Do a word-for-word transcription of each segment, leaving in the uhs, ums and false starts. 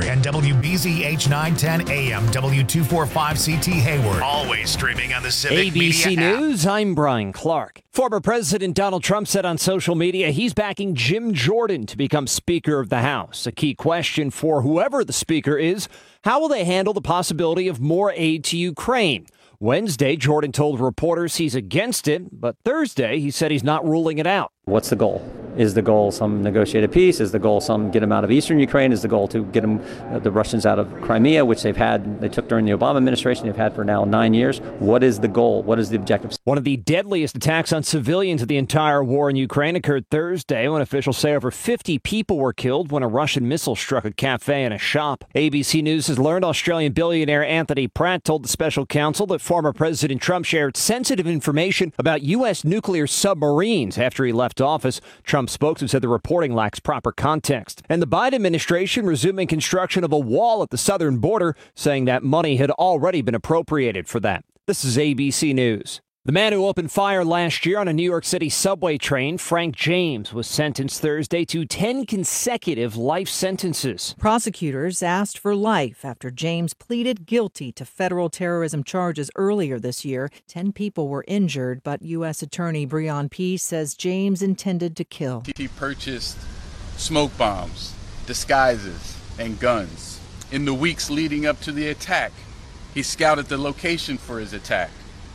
Hayward and W B Z H nine ten A M, W two forty-five C T Hayward. Always streaming on the Civic A B C Media News, I'm Brian Clark. Former President Donald Trump said on social media he's backing Jim Jordan to become Speaker of the House. A key question for whoever the Speaker is, how will they handle the possibility of more aid to Ukraine? Wednesday, Jordan told reporters he's against it, but Thursday he said he's not ruling it out. What's the goal? Is the goal some negotiated peace? Is the goal some get them out of eastern Ukraine? Is the goal to get them, uh, the Russians out of Crimea, which they've had, they took during the Obama administration, they've had for now nine years? What is the goal? What is the objective? One of the deadliest attacks on civilians of the entire war in Ukraine occurred Thursday when officials say over fifty people were killed when a Russian missile struck a cafe and a shop. A B C News has learned Australian billionaire Anthony Pratt told the special counsel that former President Trump shared sensitive information about U S nuclear submarines after he left office. Trump's spokesman said the reporting lacks proper context. And the Biden administration resuming construction of a wall at the southern border, saying that money had already been appropriated for that. This is A B C News. The man who opened fire last year on a New York City subway train, Frank James, was sentenced Thursday to ten consecutive life sentences. Prosecutors asked for life after James pleaded guilty to federal terrorism charges earlier this year. Ten people were injured, but U S Attorney Breon Peace says James intended to kill. He purchased smoke bombs, disguises, and guns. In the weeks leading up to the attack, he scouted the location for his attack.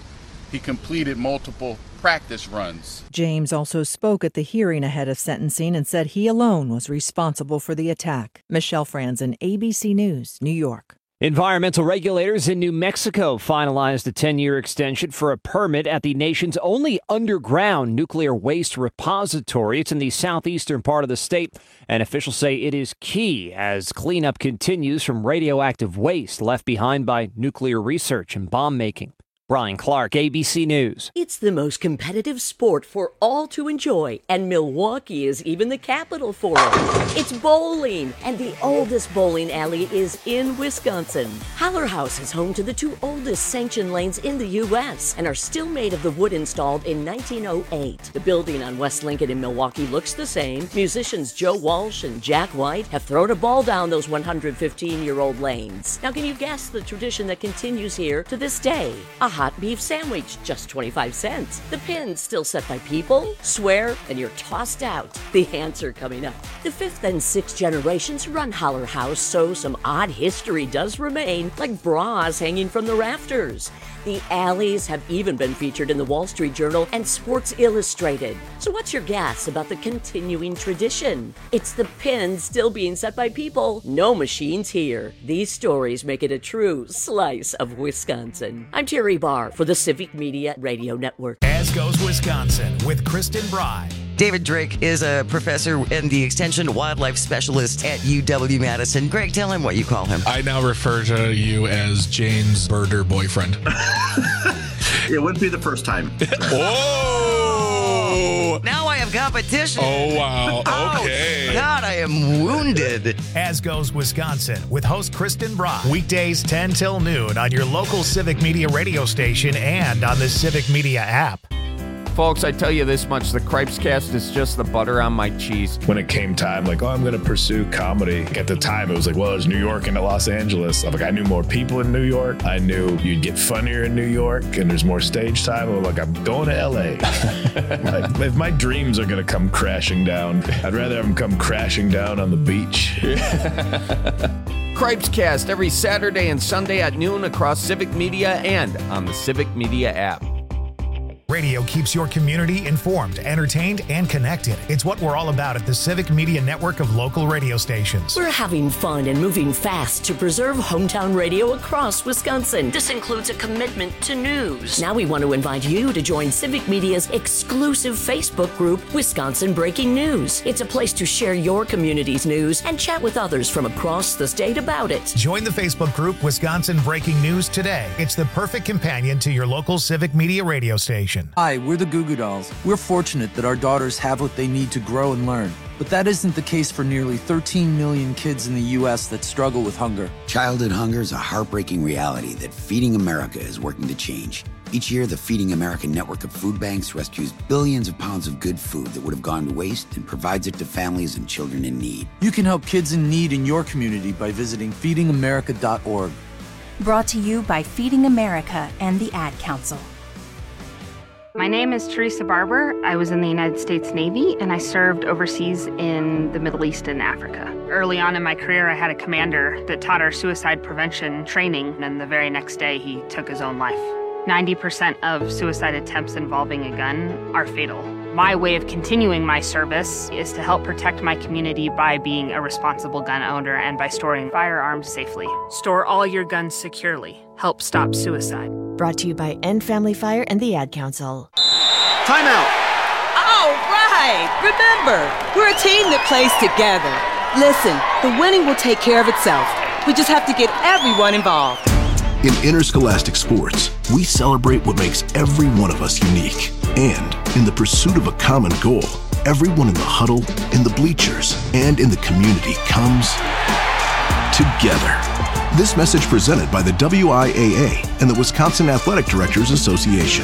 He completed multiple practice runs. James also spoke at the hearing ahead of sentencing and said he alone was responsible for the attack. Michelle Franzen, A B C News, New York. Environmental regulators in New Mexico finalized a ten-year extension for a permit at the nation's only underground nuclear waste repository. It's in the southeastern part of the state, and officials say it is key as cleanup continues from radioactive waste left behind by nuclear research and bomb making. Brian Clark, A B C News. It's the most competitive sport for all to enjoy, and Milwaukee is even the capital for it. It's bowling, and the oldest bowling alley is in Wisconsin. Haller House is home to the two oldest sanctioned lanes in the U S and are still made of the wood installed in nineteen oh eight. The building on West Lincoln in Milwaukee looks the same. Musicians Joe Walsh and Jack White have thrown a ball down those one hundred fifteen-year-old lanes. Now, can you guess the tradition that continues here to this day? A hot beef sandwich, just twenty-five cents. The pins still set by people, swear, and you're tossed out. The answer coming up. The fifth and sixth generations run Haller House, so some odd history does remain, like bras hanging from the rafters. The alleys have even been featured in the Wall Street Journal and Sports Illustrated. So what's your guess about the continuing tradition? It's the pins still being set by people, no machines here. These stories make it a true slice of Wisconsin. I'm Terry Barr for the Civic Media Radio Network. As Goes Wisconsin with Kristen Bry. David Drake is a professor and the Extension Wildlife Specialist at U W-Madison. Greg, tell him what you call him. I now refer to you as Jane's birder boyfriend. It wouldn't be the first time. Whoa! Now I have competition. Oh, wow. Okay. Oh, God, I am wounded. As Goes Wisconsin with host Kristen Bry. Weekdays ten till noon on your local Civic Media radio station and on the Civic Media app. Folks, I tell you this much, the Cripescast is just the butter on my cheese. When it came time, like, oh, I'm going to pursue comedy. At the time, it was like, well, there's New York and Los Angeles. I'm like, I knew more people in New York. I knew you'd get funnier in New York, and there's more stage time. I'm like, I'm going to L A. Like, if my dreams are going to come crashing down, I'd rather have them come crashing down on the beach. Cripescast every Saturday and Sunday at noon across Civic Media and on the Civic Media app. Radio keeps your community informed, entertained, and connected. It's what we're all about at the Civic Media network of local radio stations. We're having fun and moving fast to preserve hometown radio across Wisconsin. This includes a commitment to news. Now we want to invite you to join Civic Media's exclusive Facebook group, Wisconsin Breaking News. It's a place to share your community's news and chat with others from across the state about it. Join the Facebook group, Wisconsin Breaking News today. It's the perfect companion to your local Civic Media radio station. Hi, we're the Goo Goo Dolls. We're fortunate that our daughters have what they need to grow and learn. But that isn't the case for nearly thirteen million kids in the U S that struggle with hunger. Childhood hunger is a heartbreaking reality that Feeding America is working to change. Each year, the Feeding America network of food banks rescues billions of pounds of good food that would have gone to waste and provides it to families and children in need. You can help kids in need in your community by visiting feeding america dot org. Brought to you by Feeding America and the Ad Council. My name is Teresa Barber. I was in the United States Navy, and I served overseas in the Middle East and Africa. Early on in my career, I had a commander that taught our suicide prevention training, and the very next day, he took his own life. ninety percent of suicide attempts involving a gun are fatal. My way of continuing my service is to help protect my community by being a responsible gun owner and by storing firearms safely. Store all your guns securely. Help stop suicide. Brought to you by End Family Fire and the Ad Council. Timeout! All right! Remember, we're a team that plays together. Listen, the winning will take care of itself. We just have to get everyone involved. In interscholastic sports, we celebrate what makes every one of us unique. And in the pursuit of a common goal, everyone in the huddle, in the bleachers, and in the community comes together. This message presented by the W I A A and the Wisconsin Athletic Directors Association.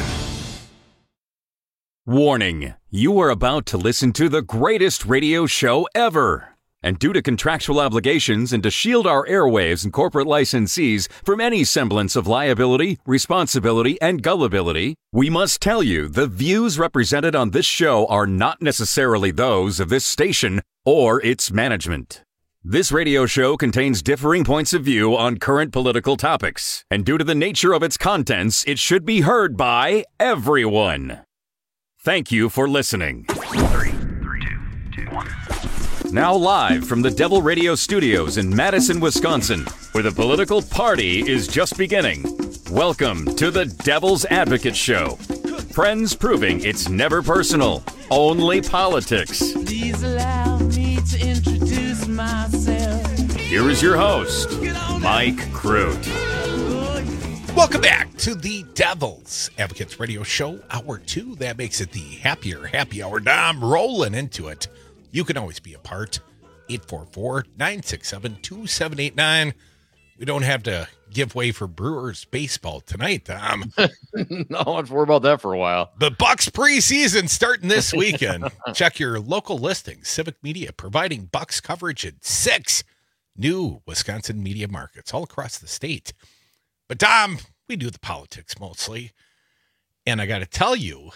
Warning, you are about to listen to the greatest radio show ever. And due to contractual obligations and to shield our airwaves and corporate licensees from any semblance of liability, responsibility, and gullibility, we must tell you the views represented on this show are not necessarily those of this station or its management. This radio show contains differing points of view on current political topics, and due to the nature of its contents, it should be heard by everyone. Thank you for listening. Three, three, two, two, one. Now live from the Devil Radio Studios in Madison, Wisconsin, where the political party is just beginning. Welcome to the Devil's Advocate Show. Friends proving it's never personal, only politics. Please allow me to introduce myself. Here is your host, Mike Crute. Welcome back to the Devil's Advocates Radio Show, Hour two. That makes it the happier happy hour. Now I'm rolling into it. You can always be a part. eight four four, nine six seven, two seven eight nine. We don't have to give way for Brewers baseball tonight, Tom. Not much worry about that for a while. The Bucks preseason starting this weekend. Check your local listings. Civic Media providing Bucks coverage in six new Wisconsin media markets all across the state. But, Tom, we do the politics mostly. And I got to tell you,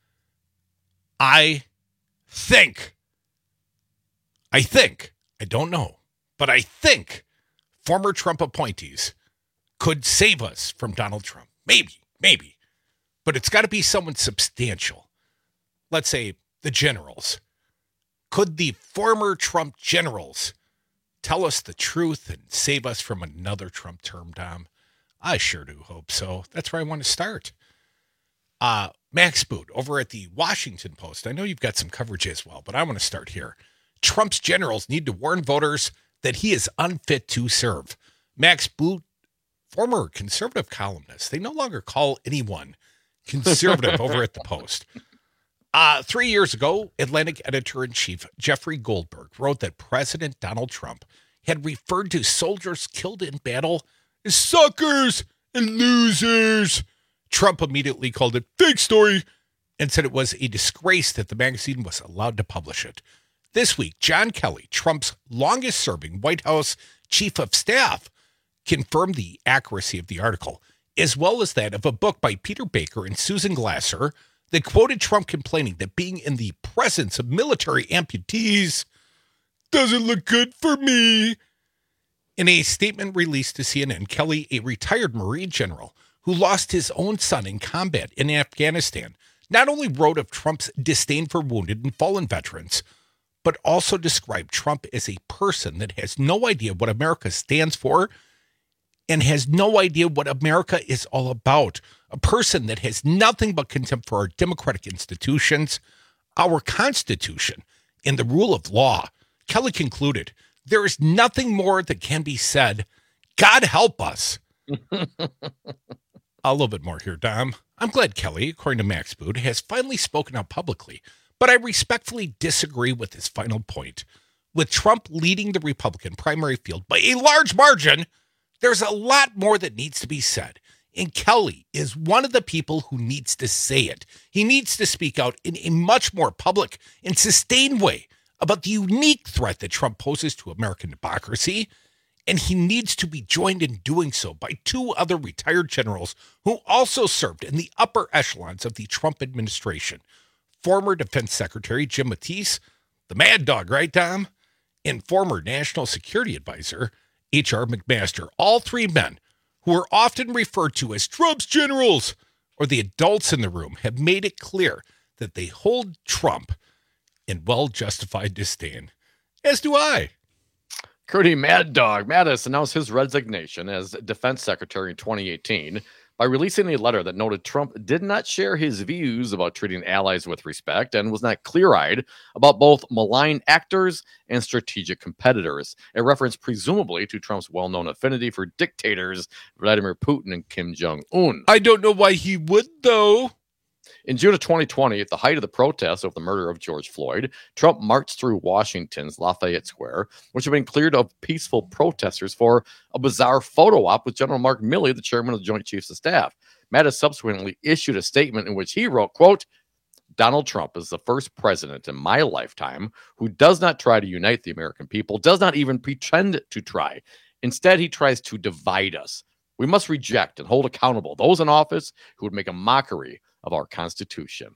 I think, I think, I don't know, but I think former Trump appointees could save us from Donald Trump. Maybe, maybe. But it's got to be someone substantial. Let's say the generals. Could the former Trump generals tell us the truth and save us from another Trump term, Tom? I sure do hope so. That's where I want to start. Uh, Max Boot over at the Washington Post. I know you've got some coverage as well, but I want to start here. Trump's generals need to warn voters that he is unfit to serve. Max Boot, former conservative columnist. They no longer call anyone conservative over at the Post. Uh, three years ago, Atlantic editor-in-chief Jeffrey Goldberg wrote that President Donald Trump had referred to soldiers killed in battle as suckers and losers. Trump immediately called it fake story and said it was a disgrace that the magazine was allowed to publish it. This week, John Kelly, Trump's longest-serving White House chief of staff, confirmed the accuracy of the article, as well as that of a book by Peter Baker and Susan Glasser that quoted Trump complaining that being in the presence of military amputees doesn't look good for me. In a statement released to C N N, Kelly, a retired Marine general who lost his own son in combat in Afghanistan, not only wrote of Trump's disdain for wounded and fallen veterans, but also described Trump as a person that has no idea what America stands for and has no idea what America is all about. A person that has nothing but contempt for our democratic institutions, our Constitution, and the rule of law. Kelly concluded, there is nothing more that can be said. God help us. A little bit more here, Dom. I'm glad Kelly, according to Max Boot, has finally spoken out publicly, but I respectfully disagree with his final point. With Trump leading the Republican primary field by a large margin, there's a lot more that needs to be said, And Kelly is one of the people who needs to say it. He needs to speak out in a much more public and sustained way about the unique threat that Trump poses to American democracy. And he needs to be joined in doing so by two other retired generals who also served in the upper echelons of the Trump administration. Former Defense Secretary Jim Mattis, the Mad Dog, right, Tom? And former National Security Advisor H R McMaster. All three men who are often referred to as Trump's generals, or the adults in the room, have made it clear that they hold Trump in well-justified disdain. As do I. Curdy Mad Dog Mattis announced his resignation as Defense Secretary in twenty eighteen by releasing a letter that noted Trump did not share his views about treating allies with respect and was not clear-eyed about both malign actors and strategic competitors, a reference presumably to Trump's well-known affinity for dictators Vladimir Putin and Kim Jong-un. I don't know why he would, though. In June of twenty twenty, at the height of the protests over the murder of George Floyd, Trump marched through Washington's Lafayette Square, which had been cleared of peaceful protesters, for a bizarre photo op with General Mark Milley, the chairman of the Joint Chiefs of Staff. Mattis subsequently issued a statement in which he wrote, quote, Donald Trump is the first president in my lifetime who does not try to unite the American people, does not even pretend to try. Instead, he tries to divide us. We must reject and hold accountable those in office who would make a mockery of our Constitution.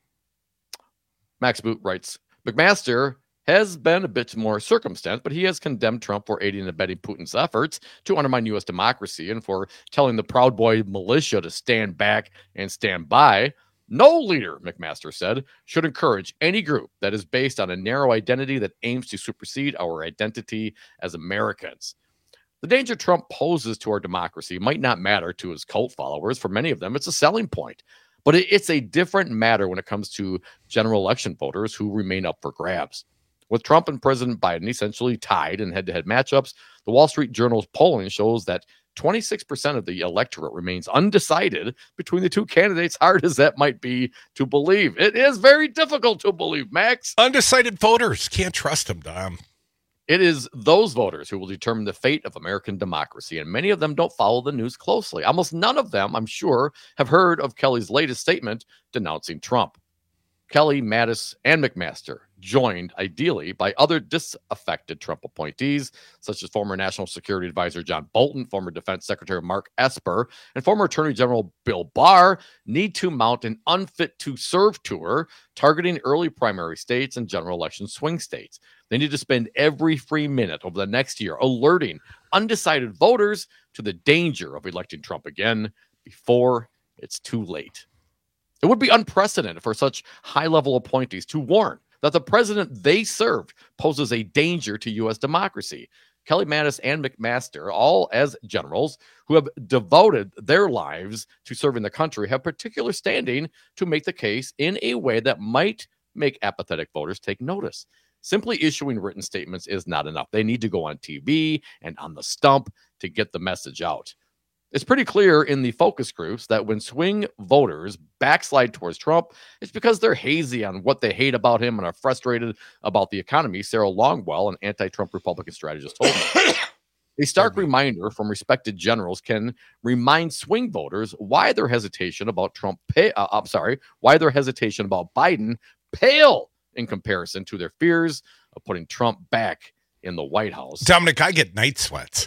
Max Boot writes, McMaster has been a bit more circumspect, but he has condemned Trump for aiding and abetting Putin's efforts to undermine U S democracy and for telling the Proud Boy militia to stand back and stand by. No leader, McMaster said, should encourage any group that is based on a narrow identity that aims to supersede our identity as Americans. The danger Trump poses to our democracy might not matter to his cult followers. For many of them, it's a selling point. But it's a different matter when it comes to general election voters who remain up for grabs. With Trump and President Biden essentially tied in head-to-head matchups, the Wall Street Journal's polling shows that twenty-six percent of the electorate remains undecided between the two candidates, hard as that might be to believe. It is very difficult to believe, Max. Undecided voters. Can't trust them, Dom. It is those voters who will determine the fate of American democracy, and many of them don't follow the news closely. Almost none of them, I'm sure, have heard of Kelly's latest statement denouncing Trump. Kelly, Mattis, and McMaster, joined ideally by other disaffected Trump appointees, such as former National Security Advisor John Bolton, former Defense Secretary Mark Esper, and former Attorney General Bill Barr, need to mount an unfit to serve tour targeting early primary states and general election swing states. They need to spend every free minute over the next year alerting undecided voters to the danger of electing Trump again before it's too late. It would be unprecedented for such high-level appointees to warn that the president they served poses a danger to U S democracy. Kelly, Mattis, and McMaster, all as generals who have devoted their lives to serving the country, have particular standing to make the case in a way that might make apathetic voters take notice. Simply issuing written statements is not enough. They need to go on T V and on the stump to get the message out. It's pretty clear in the focus groups that when swing voters backslide towards Trump, it's because they're hazy on what they hate about him and are frustrated about the economy, Sarah Longwell, an anti-Trump Republican strategist, told me. A stark reminder from respected generals can remind swing voters why their hesitation about Trump, pay, uh, I'm sorry, why their hesitation about Biden pale in comparison to their fears of putting Trump back in the White House. Dominic, I get night sweats.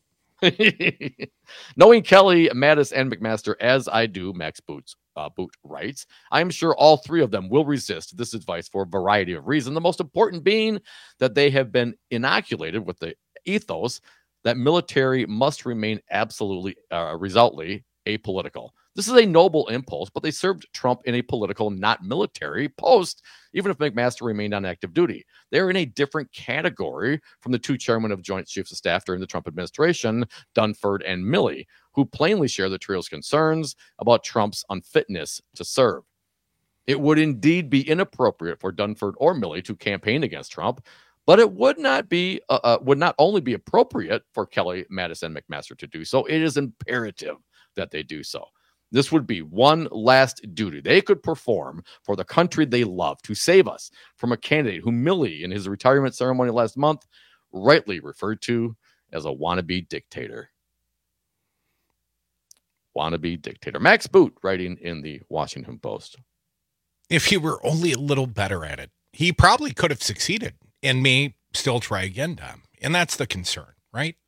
Knowing Kelly, Mattis, and McMaster as I do, Max Boots, uh, Boot writes, I am sure all three of them will resist this advice for a variety of reasons. The most important being that they have been inoculated with the ethos that military must remain absolutely, uh, resultly apolitical. This is a noble impulse, but they served Trump in a political, not military post, even if McMaster remained on active duty. They're in a different category from the two chairmen of Joint Chiefs of Staff during the Trump administration, Dunford and Milley, who plainly share the trio's concerns about Trump's unfitness to serve. It would indeed be inappropriate for Dunford or Milley to campaign against Trump, but it would not be uh, uh, would not only be appropriate for Kelly, Mattis, and McMaster to do so, it is imperative that they do so. This would be one last duty they could perform for the country they love to save us from a candidate who Milley, in his retirement ceremony last month, rightly referred to as a wannabe dictator. wannabe dictator. Max Boot writing in the Washington Post. If he were only a little better at it, he probably could have succeeded and may still try again, Dom. And that's the concern, right?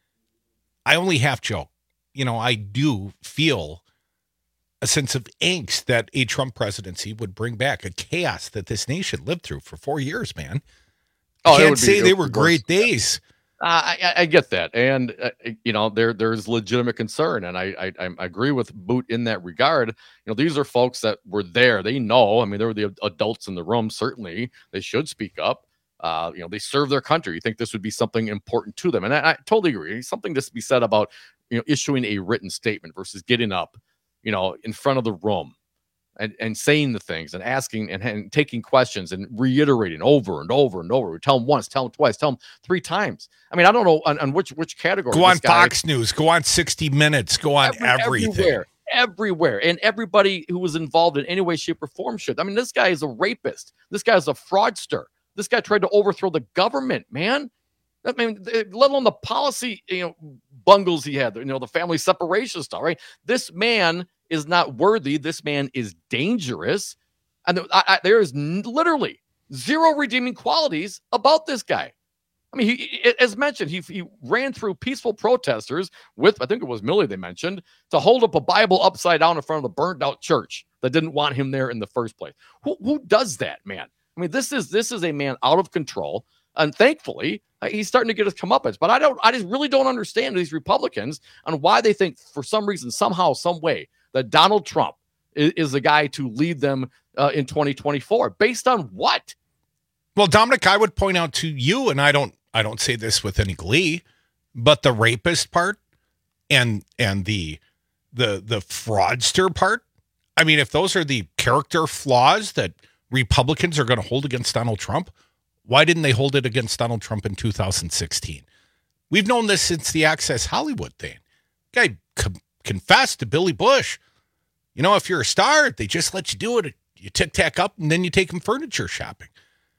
I only half joke. You know, I do feel a sense of angst that a Trump presidency would bring back, a chaos that this nation lived through for four years, man. I Oh, it can't would be- say it they would were be great worse. days. Uh, I, I get that, and uh, you know there there's legitimate concern, and I, I I agree with Boot in that regard. You know, these are folks that were there; they know. I mean, they were the adults in the room. Certainly, they should speak up. Uh, you know, they serve their country. You think this would be something important to them, and I, I totally agree. Something to be said about you know issuing a written statement versus getting up, you know, in front of the room. And, and saying the things and asking and, and taking questions and reiterating over and over and over. We tell them once, tell them twice, tell them three times. I mean, I don't know on, on which which category. Go on this guy- Fox News, go on sixty minutes, go on Every- everything. Everywhere, everywhere. And everybody who was involved in any way, shape, or form should. I mean, this guy is a rapist. This guy is a fraudster. This guy tried to overthrow the government, man. I mean, let alone the policy, you know, bungles he had, you know, the family separation stuff, right? This man is not worthy. This man is dangerous. And I, I, there is n- literally zero redeeming qualities about this guy. I mean, he, as mentioned, he, he ran through peaceful protesters with, I think it was Milley they mentioned, to hold up a Bible upside down in front of the burned out church that didn't want him there in the first place. Who, who does that, man? I mean, this is this is a man out of control. And thankfully, uh, he's starting to get his comeuppance. But I don't, I just really don't understand these Republicans on why they think for some reason, somehow, some way, that Donald Trump is, is the guy to lead them uh, in twenty twenty-four. Based on what? Well, Dominic, I would point out to you, and I don't I don't say this with any glee, but the rapist part and and the the the fraudster part. I mean, if those are the character flaws that Republicans are going to hold against Donald Trump, why didn't they hold it against Donald Trump in two thousand sixteen? We've known this since the Access Hollywood thing. Guy co- confessed to Billy Bush. You know, if you're a star, they just let you do it. You tic-tac up, and then you take them furniture shopping.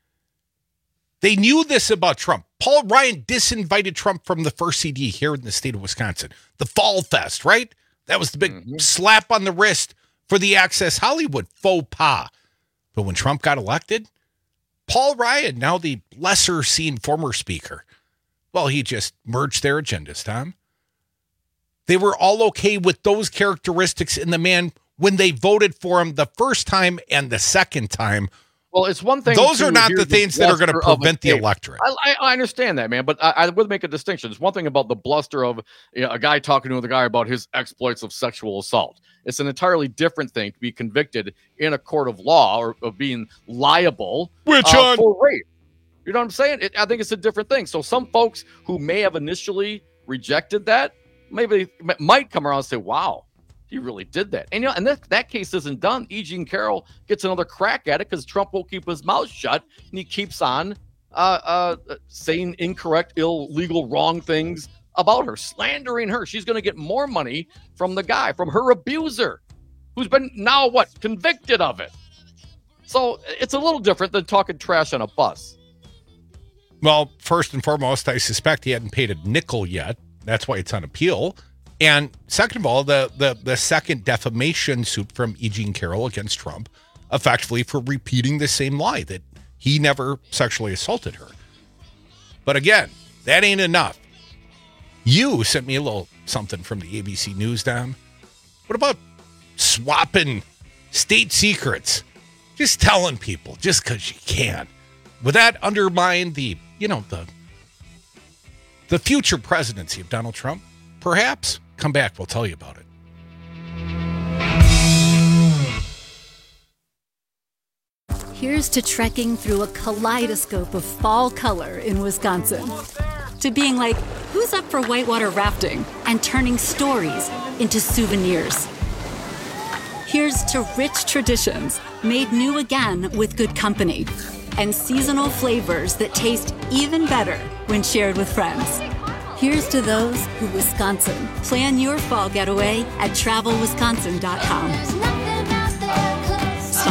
They knew this about Trump. Paul Ryan disinvited Trump from the first C D here in the state of Wisconsin. The Fall Fest, right? That was the big mm-hmm. slap on the wrist for the Access Hollywood faux pas. But when Trump got elected, Paul Ryan, now the lesser seen former speaker, well, he just merged their agendas, Tom. They were all okay with those characteristics in the man when they voted for him the first time and the second time. Well, it's one thing. Those to are not hear the things that are going to bluster of a prevent the tape. electorate. I, I, I understand that, man, but I, I would make a distinction. It's one thing about the bluster of you know, a guy talking to another guy about his exploits of sexual assault. It's an entirely different thing to be convicted in a court of law or of being liable Which uh, on? for rape. You know what I'm saying? It, I think it's a different thing. So some folks who may have initially rejected that, maybe might come around and say, wow, he really did that. And you know, and that, that case isn't done. E. Jean Carroll gets another crack at it because Trump won't keep his mouth shut, and he keeps on uh, uh, saying incorrect, illegal, wrong things about her, slandering her. She's going to get more money from the guy, from her abuser, who's been now, what, convicted of it. So it's a little different than talking trash on a bus. Well, first and foremost, I suspect he hadn't paid a nickel yet. That's why it's on appeal. And second of all, the the the second defamation suit from E. Jean Carroll against Trump, effectively for repeating the same lie that he never sexually assaulted her. But again, that ain't enough. You sent me a little something from the A B C News, Dom. What about swapping state secrets? Just telling people just because you can. Would that undermine the, you know, the the future presidency of Donald Trump? Perhaps. Come back, we'll tell you about it. Here's to trekking through a kaleidoscope of fall color in Wisconsin. To being like, who's up for whitewater rafting? And turning stories into souvenirs. Here's to rich traditions made new again with good company. And seasonal flavors that taste even better when shared with friends. Here's to those who Wisconsin. Plan your fall getaway at travel wisconsin dot com.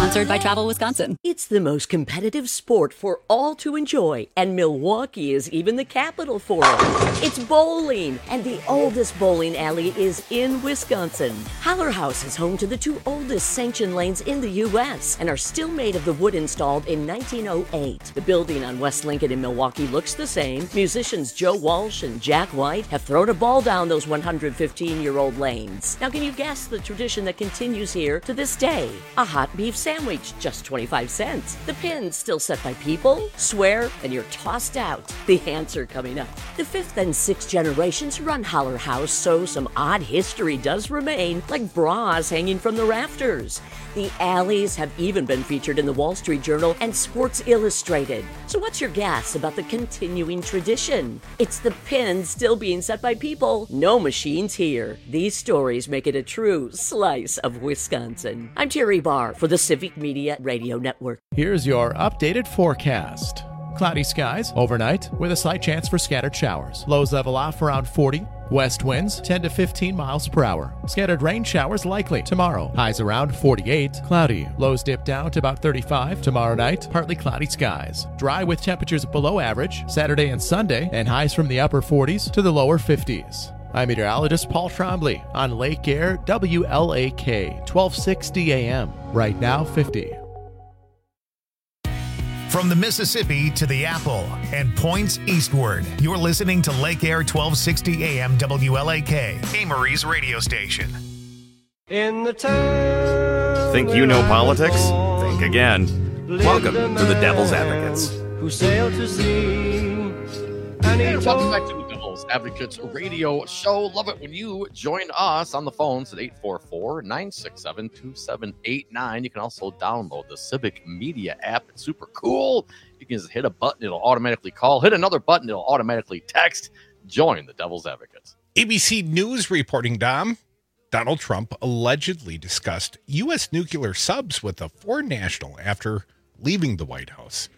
Sponsored by Travel Wisconsin. It's the most competitive sport for all to enjoy, and Milwaukee is even the capital for it. It's bowling, and the oldest bowling alley is in Wisconsin. Haller House is home to the two oldest sanctioned lanes in the U S and are still made of the wood installed in nineteen oh eight. The building on West Lincoln in Milwaukee looks the same. Musicians Joe Walsh and Jack White have thrown a ball down those one hundred fifteen-year-old lanes. Now, can you guess the tradition that continues here to this day? A hot beef sandwich, just twenty-five cents. The pins still set by people, swear, and you're tossed out. The answer coming up. The fifth and sixth generations run Haller House, so some odd history does remain, like bras hanging from the rafters. The alleys have even been featured in the Wall Street Journal and Sports Illustrated. So what's your guess about the continuing tradition? It's the pins still being set by people. No machines here. These stories make it a true slice of Wisconsin. I'm Terry Barr for the Civic Media Radio Network. Here's your updated forecast. Cloudy skies overnight with a slight chance for scattered showers. Lows level off around forty. West winds ten to fifteen miles per hour. Scattered rain showers likely tomorrow. Highs around forty-eight. Cloudy. Lows dip down to about thirty-five. Tomorrow night, partly cloudy skies. Dry with temperatures below average Saturday and Sunday, and highs from the upper forties to the lower fifties. I'm meteorologist Paul Trombley on Lake Air W L A K, twelve sixty A M. Right now, fifty. From the Mississippi to the Apple and points eastward, you're listening to Lake Air twelve sixty A M W L A K, Amory's radio station. In the town Think you know politics? Think again. Welcome to the Devil's Advocates. Who sailed to sea. And he welcome back to the Devil's Advocates radio show. Love it when you join us on the phones at eight four four, nine six seven, two seven eight nine. You can also download the Civic Media app. It's super cool. You can just hit a button. It'll automatically call. Hit another button. It'll automatically text. Join the Devil's Advocates. A B C News reporting, Dom. Donald Trump allegedly discussed U S nuclear subs with a foreign national after leaving the White House.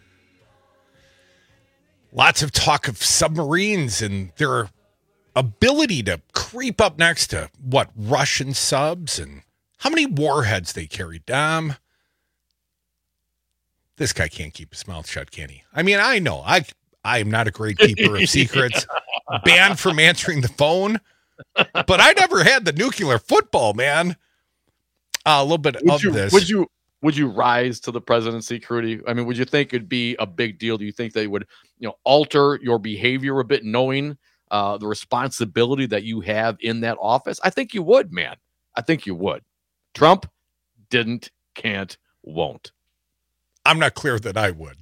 Lots of talk of submarines and their ability to creep up next to, what, Russian subs and how many warheads they carry. Dom, this guy can't keep his mouth shut, can he? I mean, I know. I I am not a great keeper of secrets. Banned from answering the phone. But I never had the nuclear football, man. Uh, a little bit would of you, this. Would you would you rise to the presidency, Crudy? I mean, would you think it'd be a big deal? Do you think they would, you know, alter your behavior a bit, knowing uh, the responsibility that you have in that office? I think you would, man. I think you would. Trump didn't, can't, won't. I'm not clear that I would.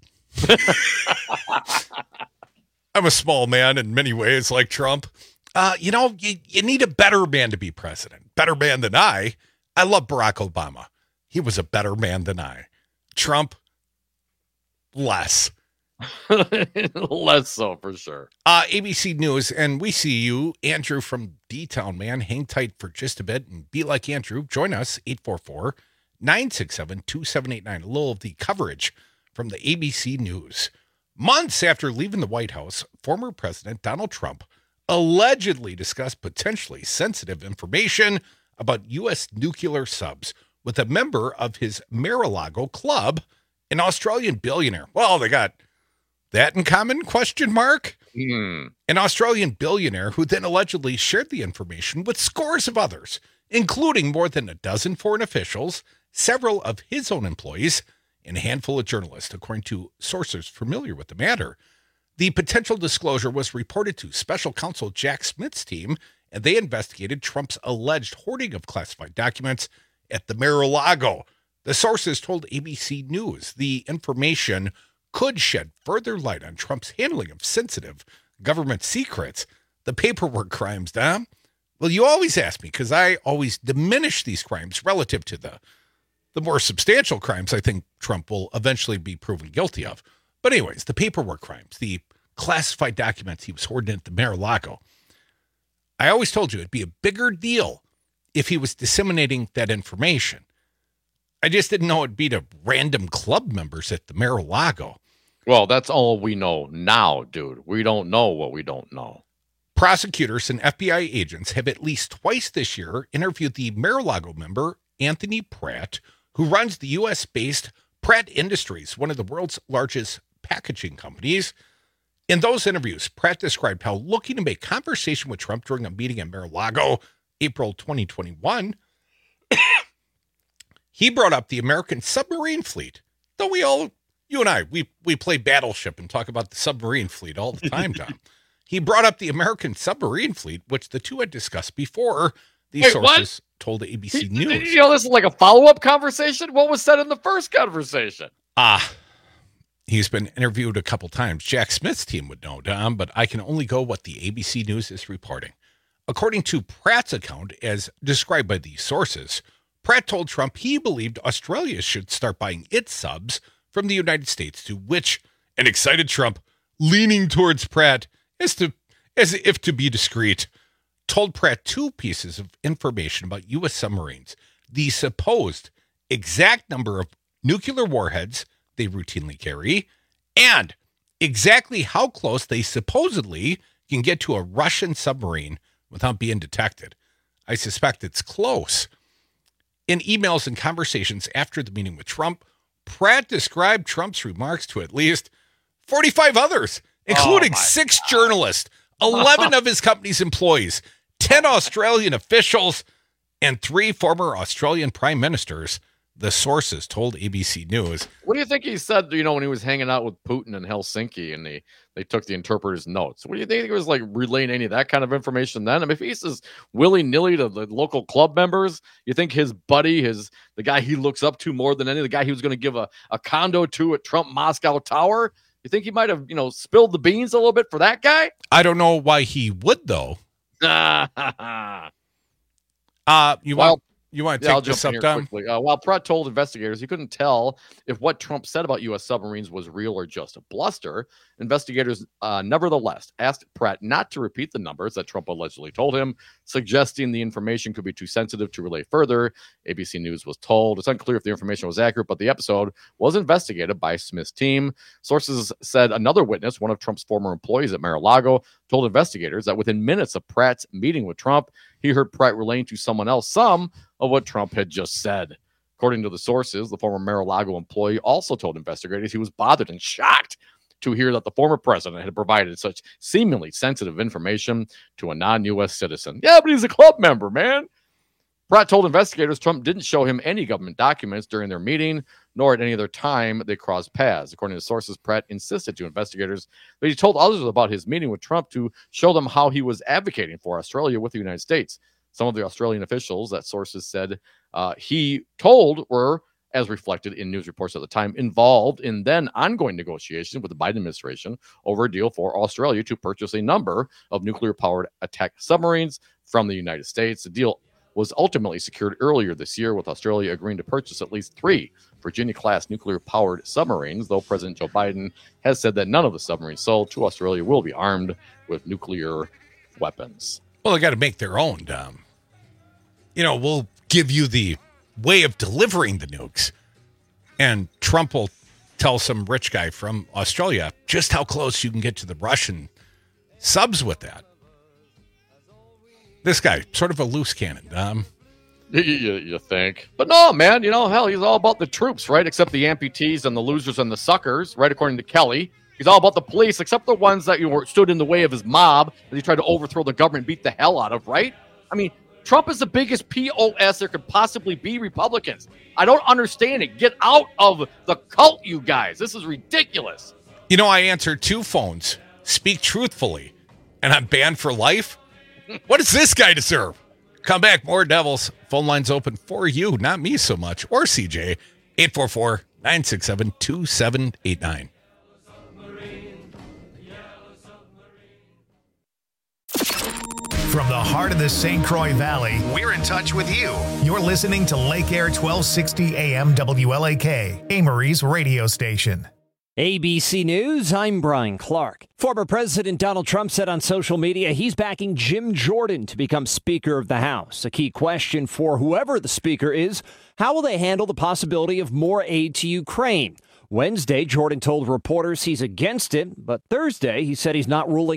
I'm a small man in many ways, like Trump. Uh, you know, you, you need a better man to be president. Better man than I. I love Barack Obama. He was a better man than I. Trump, less. Less so, for sure. Uh, A B C News, and we see you, Andrew from D-Town, man. Hang tight for just a bit and be like Andrew. Join us, eight four four, nine six seven, two seven eight nine. A little of the coverage from the A B C News. Months after leaving the White House, former President Donald Trump allegedly discussed potentially sensitive information about U S nuclear subs with a member of his Mar-a-Lago club, an Australian billionaire. Well, they got that in common, question mark? Mm. An Australian billionaire who then allegedly shared the information with scores of others, including more than a dozen foreign officials, several of his own employees, and a handful of journalists, according to sources familiar with the matter. The potential disclosure was reported to special counsel Jack Smith's team, and they investigated Trump's alleged hoarding of classified documents at the Mar-a-Lago. The sources told A B C News the information could shed further light on Trump's handling of sensitive government secrets. The paperwork crimes, Dom? Well, you always ask me, because I always diminish these crimes relative to the, the more substantial crimes I think Trump will eventually be proven guilty of. But anyways, the paperwork crimes, the classified documents he was hoarding at the Mar-a-Lago. I always told you it'd be a bigger deal if he was disseminating that information. I just didn't know it'd be to random club members at the Mar-a-Lago. Well, that's all we know now, dude. We don't know what we don't know. Prosecutors and F B I agents have at least twice this year interviewed the Mar-a-Lago member, Anthony Pratt, who runs the U S-based Pratt Industries, one of the world's largest packaging companies. In those interviews, Pratt described how looking to make conversation with Trump during a meeting in Mar-a-Lago, April twenty twenty-one, he brought up the American submarine fleet. Though we all, you and I, we, we play Battleship and talk about the submarine fleet all the time, Tom. He brought up the American submarine fleet, which the two had discussed before. These Wait, sources what? told A B C News. You know, this is like a follow-up conversation? What was said in the first conversation? Ah, he's been interviewed a couple times. Jack Smith's team would know, Tom, but I can only go what the A B C News is reporting. According to Pratt's account, as described by these sources, Pratt told Trump he believed Australia should start buying its subs from the United States, to which an excited Trump, leaning towards Pratt as, to, as if to be discreet, told Pratt two pieces of information about U S submarines, the supposed exact number of nuclear warheads they routinely carry, and exactly how close they supposedly can get to a Russian submarine without being detected. I suspect it's close. In emails and conversations after the meeting with Trump, Pratt described Trump's remarks to at least forty-five others, including oh six God. journalists, eleven of his company's employees, ten Australian officials, and three former Australian prime ministers, the sources told A B C News. What do you think he said, you know, when he was hanging out with Putin in Helsinki and they, they took the interpreter's notes? What do you think he was like relaying any of that kind of information then? I mean, if he says willy-nilly to the local club members, you think his buddy, his the guy he looks up to more than any, the guy he was going to give a, a condo to at Trump Moscow Tower, you think he might have, you know, spilled the beans a little bit for that guy? I don't know why he would, though. uh, you well, want... You want to yeah, take I'll this jump up, in here Tom? quickly. Uh, while Pratt told investigators he couldn't tell if what Trump said about U S submarines was real or just a bluster, investigators uh, nevertheless asked Pratt not to repeat the numbers that Trump allegedly told him, suggesting the information could be too sensitive to relay further. A B C News was told it's unclear if the information was accurate, but the episode was investigated by Smith's team. Sources said another witness, one of Trump's former employees at Mar-a-Lago, told investigators that within minutes of Pratt's meeting with Trump, he heard Pratt relaying to someone else some of what Trump had just said. According to the sources, the former Mar-a-Lago employee also told investigators he was bothered and shocked to hear that the former president had provided such seemingly sensitive information to a non-U S citizen. Yeah, but he's a club member, man. Pratt told investigators Trump didn't show him any government documents during their meeting, nor at any other time they crossed paths. According to sources, Pratt insisted to investigators that he told others about his meeting with Trump to show them how he was advocating for Australia with the United States. Some of the Australian officials that sources said uh, he told were, as reflected in news reports at the time, involved in then ongoing negotiations with the Biden administration over a deal for Australia to purchase a number of nuclear-powered attack submarines from the United States. The deal was ultimately secured earlier this year, with Australia agreeing to purchase at least three Virginia-class nuclear-powered submarines, though President Joe Biden has said that none of the submarines sold to Australia will be armed with nuclear weapons. Well, they got to make their own, Dom. You know, we'll give you the way of delivering the nukes, and Trump will tell some rich guy from Australia just how close you can get to the Russian subs with that. This guy, sort of a loose cannon, Dom. You, you, you think. But no, man, you know, hell, he's all about the troops, right? Except the amputees and the losers and the suckers, right? According to Kelly. He's all about the police, except the ones that you were stood in the way of his mob that he tried to overthrow the government, beat the hell out of, right? I mean, Trump is the biggest P O S there could possibly be, Republicans. I don't understand it. Get out of the cult, you guys. This is ridiculous. You know, I answered two phones. Speak truthfully. And I'm banned for life? What does this guy deserve? Come back, more Devils. Phone lines open for you, not me so much, or C J. eight four four, nine six seven, two seven eight nine. From the heart of the Saint Croix Valley, we're in touch with you. You're listening to Lake Air twelve sixty A M W L A K, Amory's radio station. A B C News, I'm Brian Clark. Former President Donald Trump said on social media he's backing Jim Jordan to become Speaker of the House. A key question for whoever the Speaker is, how will they handle the possibility of more aid to Ukraine? Wednesday, Jordan told reporters he's against it, but Thursday he said he's not ruling it out.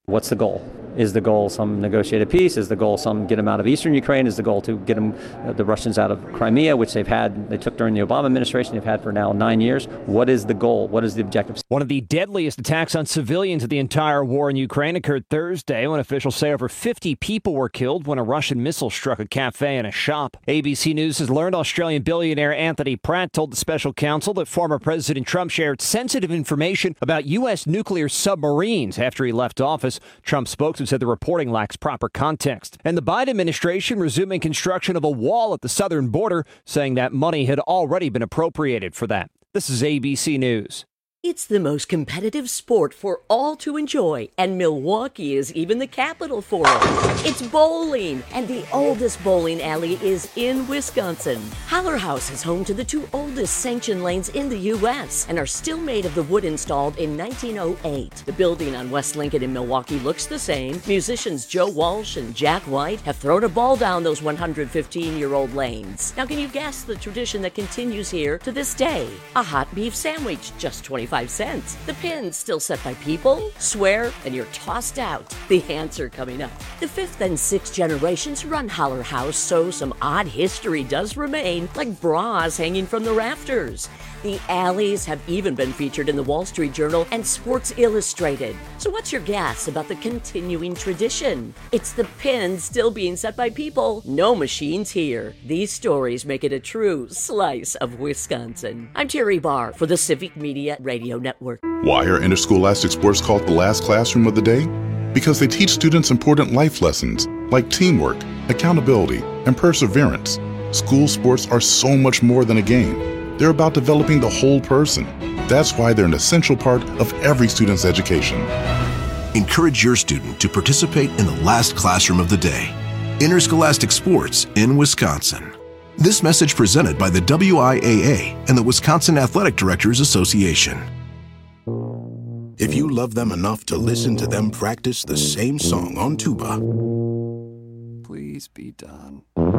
What's the goal? Is the goal some negotiated peace? Is the goal some get them out of eastern Ukraine? Is the goal to get them, uh, the Russians out of Crimea, which they've had, they took during the Obama administration, they've had for now nine years? What is the goal? What is the objective? One of the deadliest attacks on civilians of the entire war in Ukraine occurred Thursday when officials say over fifty people were killed when a Russian missile struck a cafe and a shop. A B C News has learned Australian billionaire Anthony Pratt told the special counsel that former President Trump shared sensitive information about U S nuclear submarines after he left office. Trump's spokesman said the reporting lacks proper context. And the Biden administration resuming construction of a wall at the southern border, saying that money had already been appropriated for that. This is A B C News. It's the most competitive sport for all to enjoy, and Milwaukee is even the capital for it. It's bowling, and the oldest bowling alley is in Wisconsin. Haller House is home to the two oldest sanctioned lanes in the U S and are still made of the wood installed in nineteen oh eight. The building on West Lincoln in Milwaukee looks the same. Musicians Joe Walsh and Jack White have thrown a ball down those one hundred fifteen-year-old lanes. Now, can you guess the tradition that continues here to this day? A hot beef sandwich, just twenty-five cents. The pins still set by people, swear, and you're tossed out. The answer coming up. The fifth and sixth generations run Haller House, so some odd history does remain, like bras hanging from the rafters. The alleys have even been featured in the Wall Street Journal and Sports Illustrated. So what's your guess about the continuing tradition? It's the pins still being set by people. No machines here. These stories make it a true slice of Wisconsin. I'm Terry Barr for the Civic Media Radio Network. Why are interscholastic sports called the last classroom of the day? Because they teach students important life lessons like teamwork, accountability, and perseverance. School sports are so much more than a game. They're about developing the whole person. That's why they're an essential part of every student's education. Encourage your student to participate in the last classroom of the day. Interscholastic sports in Wisconsin. This message presented by the W I A A and the Wisconsin Athletic Directors Association. If you love them enough to listen to them practice the same song on tuba, please be done.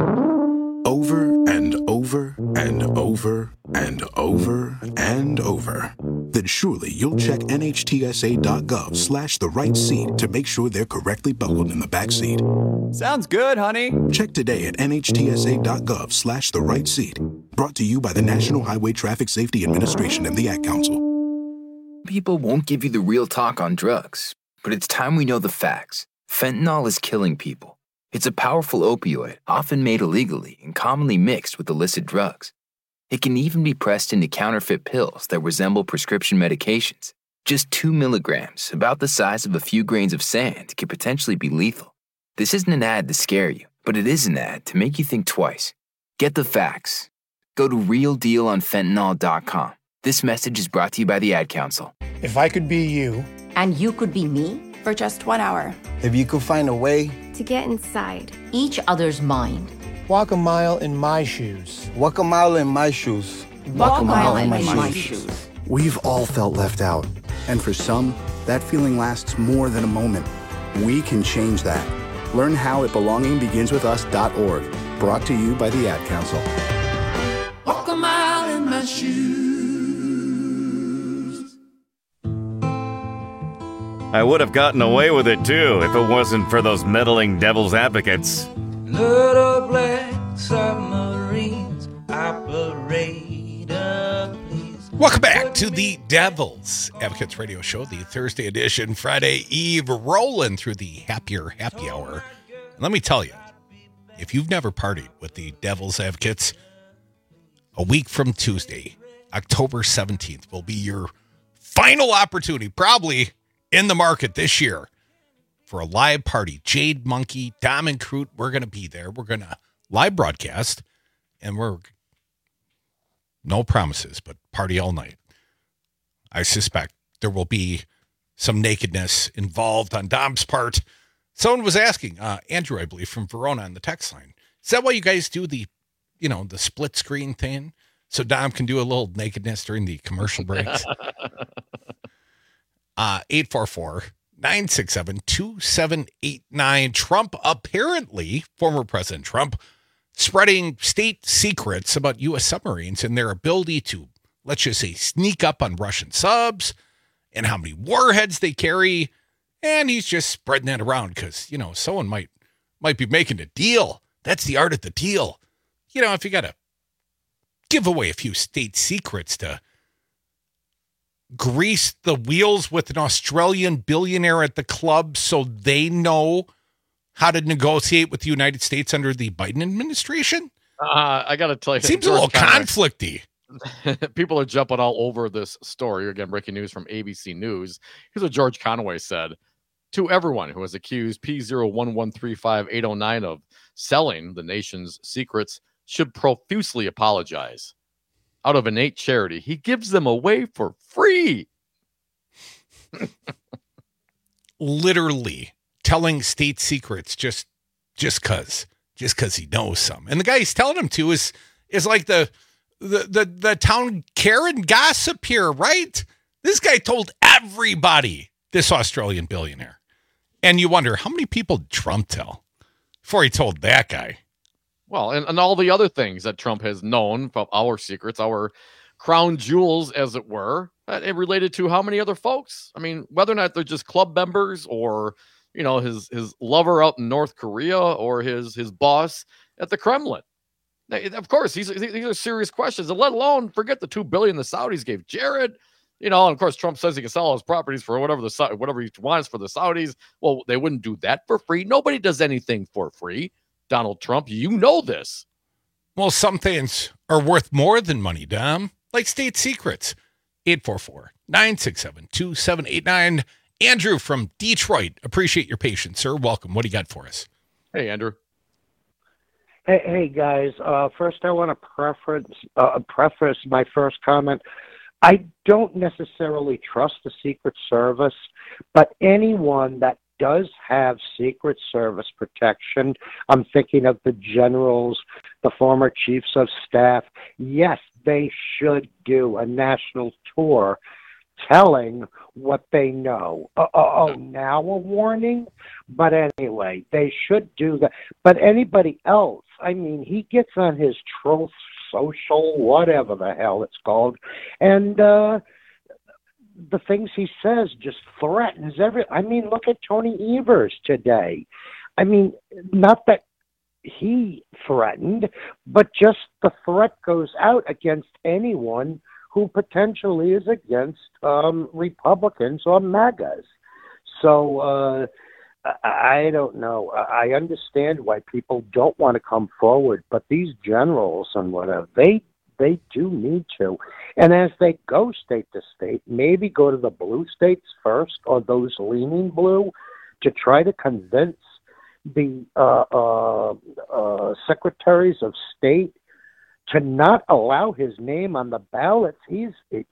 Over and over and over and over and over, then surely you'll check nhtsa.gov slash the right seat to make sure they're correctly buckled in the back seat. Sounds good, honey. Check today at nhtsa.gov slash the right seat. Brought to you by the National Highway Traffic Safety Administration and the Ad Council. People won't give you the real talk on drugs, but it's time we know the facts. Fentanyl is killing people. It's a powerful opioid, often made illegally and commonly mixed with illicit drugs. It can even be pressed into counterfeit pills that resemble prescription medications. Just two milligrams, about the size of a few grains of sand, can potentially be lethal. This isn't an ad to scare you, but it is an ad to make you think twice. Get the facts. Go to real deal on fentanyl dot com. This message is brought to you by the Ad Council. If I could be you, and you could be me, for just one hour. If you could find a way to get inside each other's mind. Walk a mile in my shoes. Walk a mile in my shoes. Walk, Walk a mile, mile in, in my, my shoes. shoes. We've all felt left out. And for some, that feeling lasts more than a moment. We can change that. Learn how at belonging begins with us dot org. Brought to you by the Ad Council. Walk a mile in my shoes. I would have gotten away with it, too, if it wasn't for those meddling devil's advocates. Little black submarines operate a please. Welcome back to the Devil's Advocates Radio Show, the Thursday edition, Friday Eve, rolling through the happier happy hour. And let me tell you, if you've never partied with the Devil's Advocates, a week from Tuesday, October seventeenth, will be your final opportunity, probably in the market this year, for a live party. Jade Monkey, Dom and Crute, we're going to be there. We're going to live broadcast, and we're, no promises, but party all night. I suspect there will be some nakedness involved on Dom's part. Someone was asking, uh, Andrew, I believe, from Verona on the text line, is that why you guys do the, you know, the split screen thing? So Dom can do a little nakedness during the commercial breaks? Uh, eight four four, nine six seven, two seven eight nine. Trump, apparently, former President Trump, spreading state secrets about U S submarines and their ability to, let's just say, sneak up on Russian subs and how many warheads they carry. And he's just spreading that around because, you know, someone might might be making a deal. That's the art of the deal. You know, if you got to give away a few state secrets to grease the wheels with an Australian billionaire at the club so they know how to negotiate with the United States under the Biden administration? Uh, I got to tell you. Seems George a little Conway, conflicty. People are jumping all over this story. Again, breaking news from A B C News. Here's what George Conway said. To everyone who has accused P zero one one three five eight zero nine of selling the nation's secrets should profusely apologize. Out of innate charity, he gives them away for free. Literally telling state secrets just just cause. Just cause he knows some. And the guy he's telling them to is is like the the the, the town Karen gossip here, right? This guy told everybody, this Australian billionaire. And you wonder, how many people did Trump tell before he told that guy? Well, and, and all the other things that Trump has known from our secrets, our crown jewels, as it were, uh, it related to how many other folks? I mean, whether or not they're just club members or, you know, his his lover out in North Korea or his his boss at the Kremlin. Now, of course, these, these are serious questions, and let alone forget the two billion dollars the Saudis gave Jared. You know, and of course, Trump says he can sell his properties for whatever the whatever he wants for the Saudis. Well, they wouldn't do that for free. Nobody does anything for free. Donald Trump, you know this. Well, some things are worth more than money, Dom, like state secrets. eight four four, nine six seven, two seven eight nine. Andrew from Detroit. Appreciate your patience, sir. Welcome. What do you got for us? Hey, Andrew. Hey, hey guys. Uh, first, I want to preference, uh, preface my first comment. I don't necessarily trust the Secret Service, but anyone that does have Secret Service protection, I'm thinking of the generals, the former chiefs of staff, yes, they should do a national tour telling what they know. Uh, oh, now a warning? But anyway, they should do that. But anybody else, I mean, he gets on his Truth Social, whatever the hell it's called, and uh, the things he says just threatens every. I mean, look at Tony Evers today. I mean, not that he threatened, but just the threat goes out against anyone who potentially is against um, Republicans or MAGAs. So uh, I don't know. I understand why people don't want to come forward, but these generals and whatever, they they do need to. And as they go state to state, maybe go to the blue states first or those leaning blue to try to convince the uh, uh, uh, secretaries of state to not allow his name on the ballots. He's it,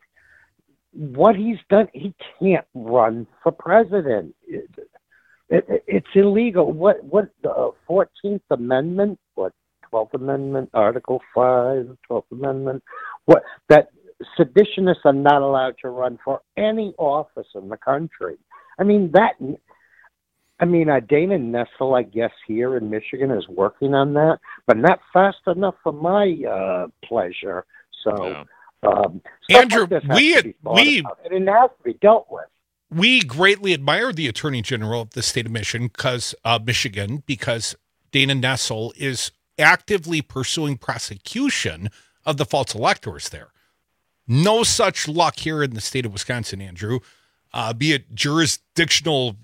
what he's done. He can't run for president. It, it, it's illegal. What what the fourteenth Amendment? What twelfth Amendment? Article five, twelfth Amendment. What that seditionists are not allowed to run for any office in the country. I mean that. I mean, uh, Dana Nessel, I guess, here in Michigan is working on that, but not fast enough for my uh, pleasure. So, yeah. um, Andrew, like we we and it has to be dealt with. We greatly admire the Attorney General of the state of Michigan because uh, Michigan because Dana Nessel is actively pursuing prosecution of the false electors there. No such luck here in the state of Wisconsin, Andrew. Uh, be it jurisdictional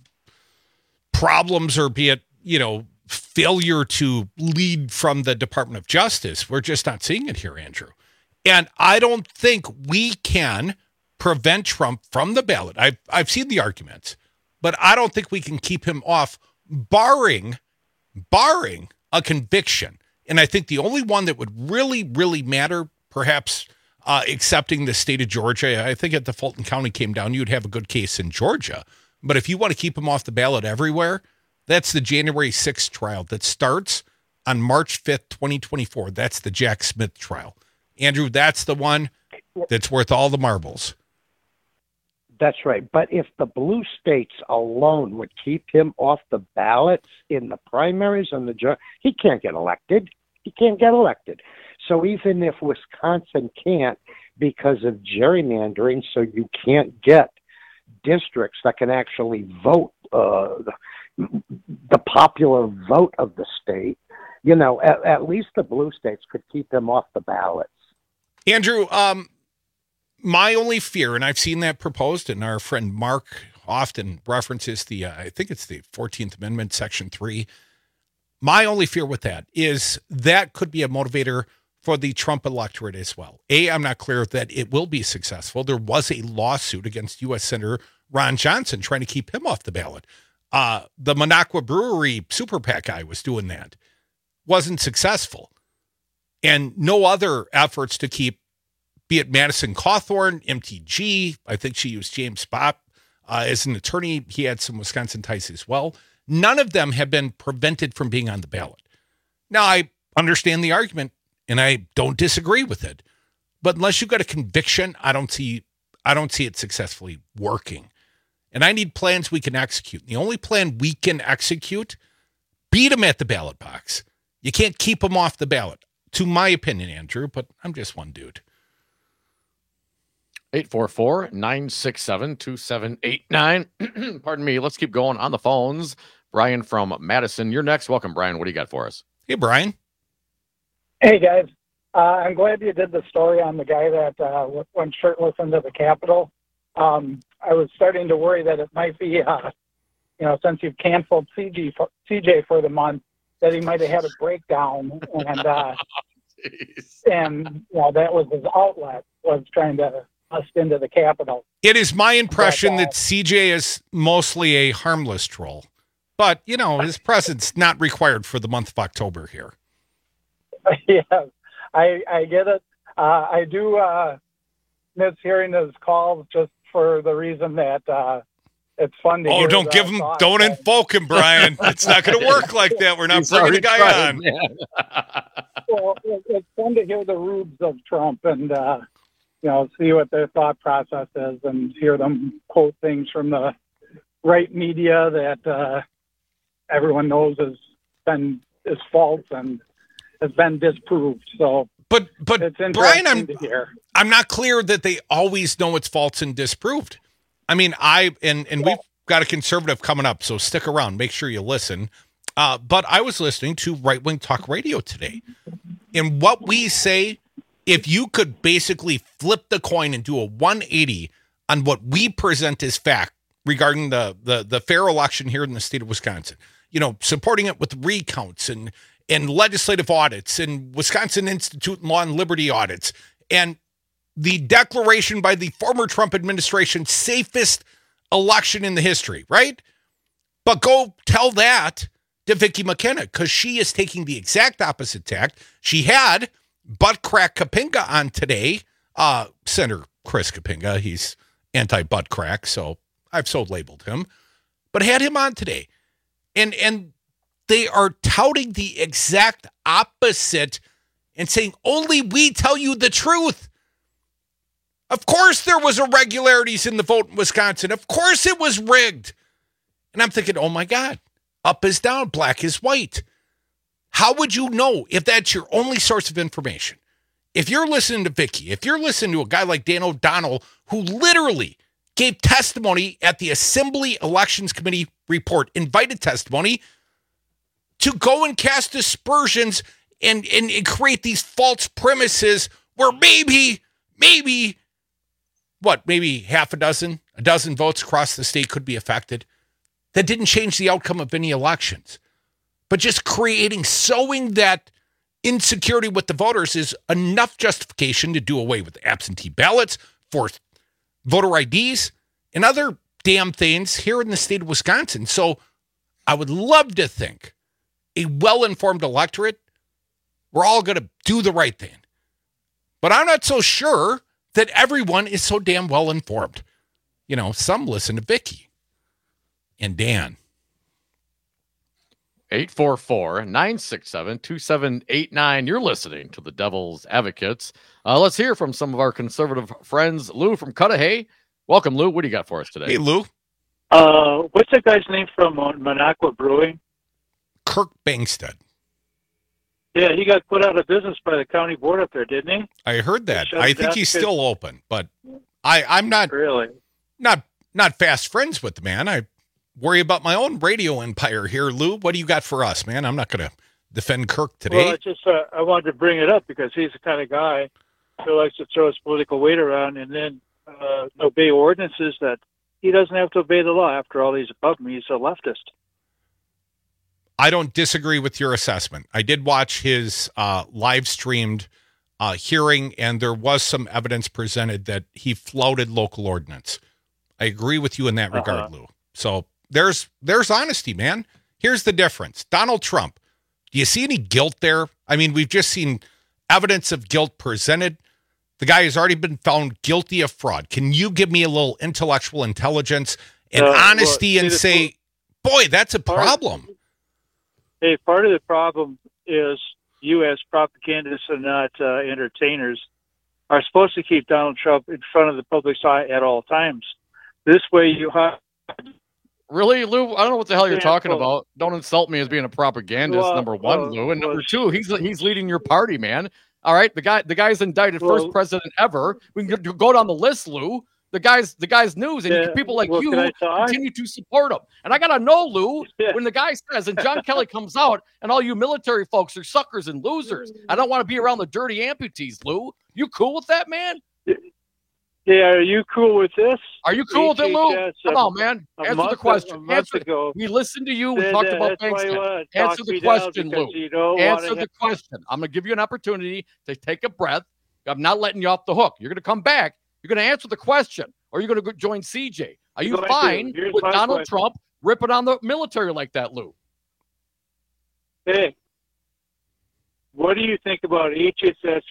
problems or be it, you know, failure to lead from the Department of Justice. We're just not seeing it here, Andrew. And I don't think we can prevent Trump from the ballot. I've, I've seen the arguments, but I don't think we can keep him off barring, barring a conviction. And I think the only one that would really, really matter, perhaps uh, accepting the state of Georgia, I think if the Fulton County came down, you'd have a good case in Georgia. But if you want to keep him off the ballot everywhere, that's the January sixth trial that starts on March fifth, twenty twenty-four. That's the Jack Smith trial. Andrew, that's the one that's worth all the marbles. That's right. But if the blue states alone would keep him off the ballots in the primaries and the he can't get elected. He can't get elected. So even if Wisconsin can't because of gerrymandering, so you can't get districts that can actually vote uh, the popular vote of the state, you know, at, at least the blue states could keep him off the ballots. Andrew, um, my only fear, and I've seen that proposed, and our friend Mark often references the, uh, I think it's the fourteenth Amendment, Section three. My only fear with that is that could be a motivator for the Trump electorate as well. A, I'm not clear that it will be successful. There was a lawsuit against U S Senator Ron Johnson trying to keep him off the ballot. Uh, the Minocqua Brewery Super PAC guy was doing that. Wasn't successful. And no other efforts to keep, be it Madison Cawthorn, M T G, I think she used James Bopp uh, as an attorney. He had some Wisconsin ties as well. None of them have been prevented from being on the ballot. Now, I understand the argument, and I don't disagree with it. But unless you've got a conviction, I don't see I don't see it successfully working. And I need plans we can execute. The only plan we can execute, beat them at the ballot box. You can't keep them off the ballot, to my opinion, Andrew, but I'm just one dude. eight four four, nine six seven, two seven eight nine. Pardon me. Let's keep going on the phones. Brian from Madison, you're next. Welcome, Brian. What do you got for us? Hey, Brian. Hey, guys. Uh, I'm glad you did the story on the guy that uh, went shirtless into the Capitol. Um, I was starting to worry that it might be, uh, you know, since you've canceled C G for, C J for the month, that he might have had a breakdown, and uh, and you know, that was his outlet, was trying to bust into the Capitol. It is my impression but, uh, that C J is mostly a harmless troll, but you know, his presence not required for the month of October here. Yeah, I I get it. Uh, I do uh, miss hearing his calls just for the reason that uh, it's fun to oh, hear. don't the give him, thoughts don't and- invoke him, Brian. It's not going to work like that. We're not He's bringing the already guy tried, on. Well, it- it's fun to hear the rubes of Trump and, uh, you know, see what their thought process is and hear them quote things from the right media that uh, everyone knows has been is false and has been disproved. So, but but it's Brian, I'm interesting to hear. I'm not clear that they always know it's false and disproved. I mean, I and and we've got a conservative coming up, so stick around. Make sure you listen. Uh, but I was listening to Right Wing Talk Radio today, and what we say, if you could basically flip the coin and do a one eighty on what we present as fact regarding the the the fair election here in the state of Wisconsin, you know, supporting it with recounts and and legislative audits and Wisconsin Institute Law and Liberty audits and the declaration by the former Trump administration safest election in the history, right? But go tell that to Vicki McKenna, because she is taking the exact opposite tack. She had butt crack Kapinga on today. Uh, Senator Chris Kapinga, he's anti-butt crack, so I've so labeled him. But had him on today. And and they are touting the exact opposite and saying, only we tell you the truth. Of course there was irregularities in the vote in Wisconsin. Of course it was rigged. And I'm thinking, oh my God, up is down, black is white. How would you know if that's your only source of information? If you're listening to Vicki, if you're listening to a guy like Dan O'Donnell, who literally gave testimony at the Assembly Elections Committee report, invited testimony to go and cast aspersions and, and, and create these false premises where maybe, maybe, what, maybe half a dozen, a dozen votes across the state could be affected. That didn't change the outcome of any elections. But just creating, sowing that insecurity with the voters is enough justification to do away with absentee ballots, force voter I Ds, and other damn things here in the state of Wisconsin. So I would love to think a well-informed electorate, we're all going to do the right thing. But I'm not so sure that everyone is so damn well-informed. You know, some listen to Vicki and Dan. eight four four, nine six seven, two seven eight nine. You're listening to the Devil's Advocates. Uh, let's hear from some of our conservative friends. Lou from Cudahy. Welcome, Lou. What do you got for us today? Hey, Lou. Uh, what's that guy's name from uh, Minocqua Brewing? Kirk Bangstead. Yeah, he got put out of business by the county board up there, didn't he? I heard that. Shut I it think down he's because- still open, but I, I'm not really not not fast friends with the man. I worry about my own radio empire here, Lou. What do you got for us, man? I'm not going to defend Kirk today. Well, I just uh, I wanted to bring it up because he's the kind of guy who likes to throw his political weight around and then uh, obey ordinances that he doesn't have to obey the law. After all, he's above me. He's a leftist. I don't disagree with your assessment. I did watch his uh, live streamed uh, hearing, and there was some evidence presented that he flouted local ordinance. I agree with you in that regard, uh-huh. Lou. So there's there's honesty, man. Here's the difference. Donald Trump, do you see any guilt there? I mean, we've just seen evidence of guilt presented. The guy has already been found guilty of fraud. Can you give me a little intellectual intelligence and uh, honesty well, and say, boy, that's a problem? Hey, part of the problem is you as propagandists and not uh, entertainers are supposed to keep Donald Trump in front of the public's eye at all times. This way you have... Really, Lou? I don't know what the hell you're talking about. Don't insult me as being a propagandist, well, number one, well, Lou. And number well, two, he's he's leading your party, man. All right, the guy the guy's indicted, well, first president ever. We can go down the list, Lou. The guy's the guy's news, and yeah, people like well, you continue to support him. And I gotta know, Lou, yeah. when the guy says, and John Kelly comes out, and all you military folks are suckers and losers. I don't want to be around the dirty amputees, Lou. You cool with that, man? Yeah, are you cool with this? Are you cool with it, Lou? Come on, man. Answer month, the question. Answer. Ago, we listened to you. We then, talked about things. Answer the question, Lou. Answer the question. I'm going to give you an opportunity to take a breath. I'm not letting you off the hook. You're going to come back. You're going to answer the question, or you're going to join C J. Are you fine with Donald question. Trump ripping on the military like that, Lou? Hey, what do you think about H S S?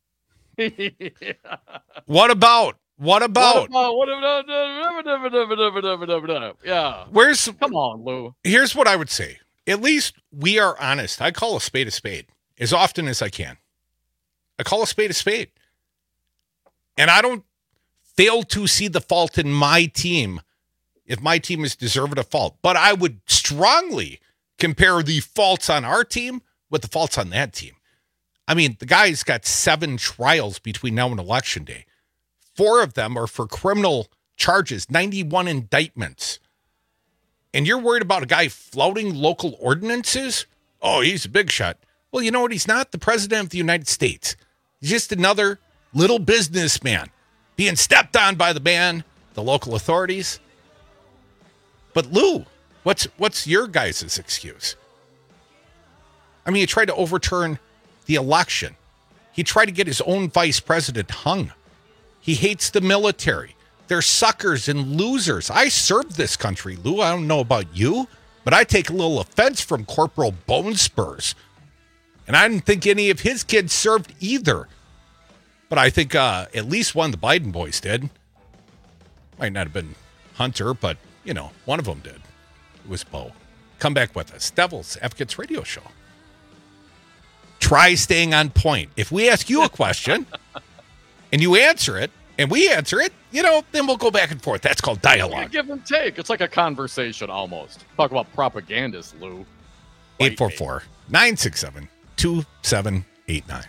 What about? What about? What about? What about? Yeah. Where's? Come on, Lou. Here's what I would say. At least we are honest. I call a spade a spade as often as I can. I call a spade a spade. And I don't fail to see the fault in my team if my team is deserved of fault. But I would strongly compare the faults on our team with the faults on that team. I mean, the guy's got seven trials between now and Election Day. Four of them are for criminal charges, ninety-one indictments. And you're worried about a guy flouting local ordinances? Oh, he's a big shot. Well, you know what? He's not the president of the United States. He's just another little businessman being stepped on by the man, the local authorities. But Lou, what's what's your guys' excuse? I mean, he tried to overturn the election. He tried to get his own vice president hung. He hates the military. They're suckers and losers. I served this country, Lou. I don't know about you, but I take a little offense from Corporal Bone Spurs. And I didn't think any of his kids served either. But I think uh, at least one of the Biden boys did. Might not have been Hunter, but, you know, one of them did. It was Bo. Come back with us. Devil's Advocates Radio Show. Try staying on point. If we ask you a question and you answer it and we answer it, you know, then we'll go back and forth. That's called dialogue. Give and take. It's like a conversation almost. Talk about propagandists, Lou. eight four four, nine six seven, two seven eight nine.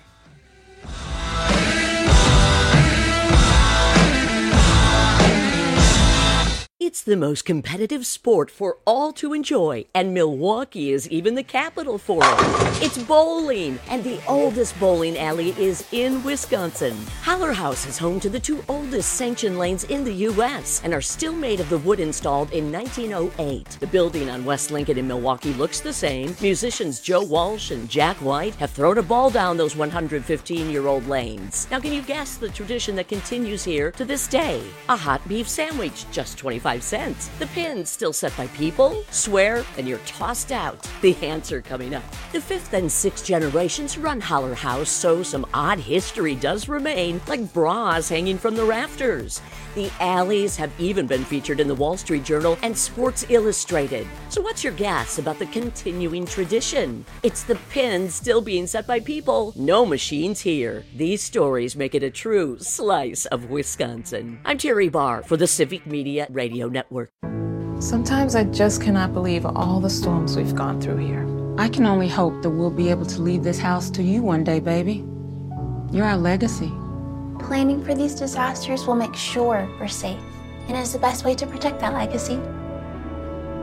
It's the most competitive sport for all to enjoy, and Milwaukee is even the capital for it. It's bowling, and the oldest bowling alley is in Wisconsin. Haller House is home to the two oldest sanctioned lanes in the U S and are still made of the wood installed in nineteen oh eight. The building on West Lincoln in Milwaukee looks the same. Musicians Joe Walsh and Jack White have thrown a ball down those one hundred fifteen-year-old lanes. Now, can you guess the tradition that continues here to this day? A hot beef sandwich, just twenty-five cents. The pins still set by people, swear, and you're tossed out. The answer coming up. The fifth and sixth generations run Haller House, so some odd history does remain, like bras hanging from the rafters. The alleys have even been featured in the Wall Street Journal and Sports Illustrated. So what's your guess about the continuing tradition? It's the pins still being set by people. No machines here. These stories make it a true slice of Wisconsin. I'm Terry Barr for the Civic Media Radio Network. Sometimes I just cannot believe all the storms we've gone through here. I can only hope that we'll be able to leave this house to you one day, baby. You're our legacy. Planning for these disasters will make sure we're safe, and is the best way to protect that legacy.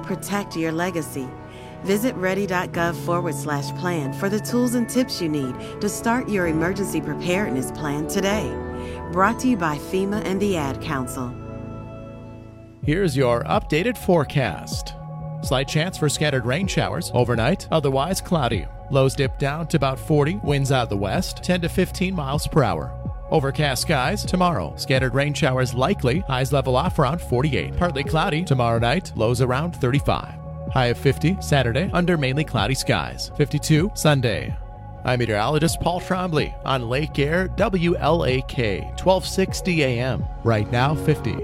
protect your legacy. Visit ready.gov forward slash plan for the tools and tips you need to start your emergency preparedness plan today. Brought to you by FEMA and the Ad Council. Here's your updated forecast. Slight chance for scattered rain showers overnight, otherwise cloudy. Lows dip down to about forty, winds out the west, ten to fifteen miles per hour. Overcast skies tomorrow. Scattered rain showers likely, highs level off around forty-eight. Partly cloudy tomorrow night, lows around thirty-five. High of fifty Saturday under mainly cloudy skies. fifty-two Sunday. I'm meteorologist Paul Trombley on Lake Air W L A K, twelve sixty A M. Right now, fifty.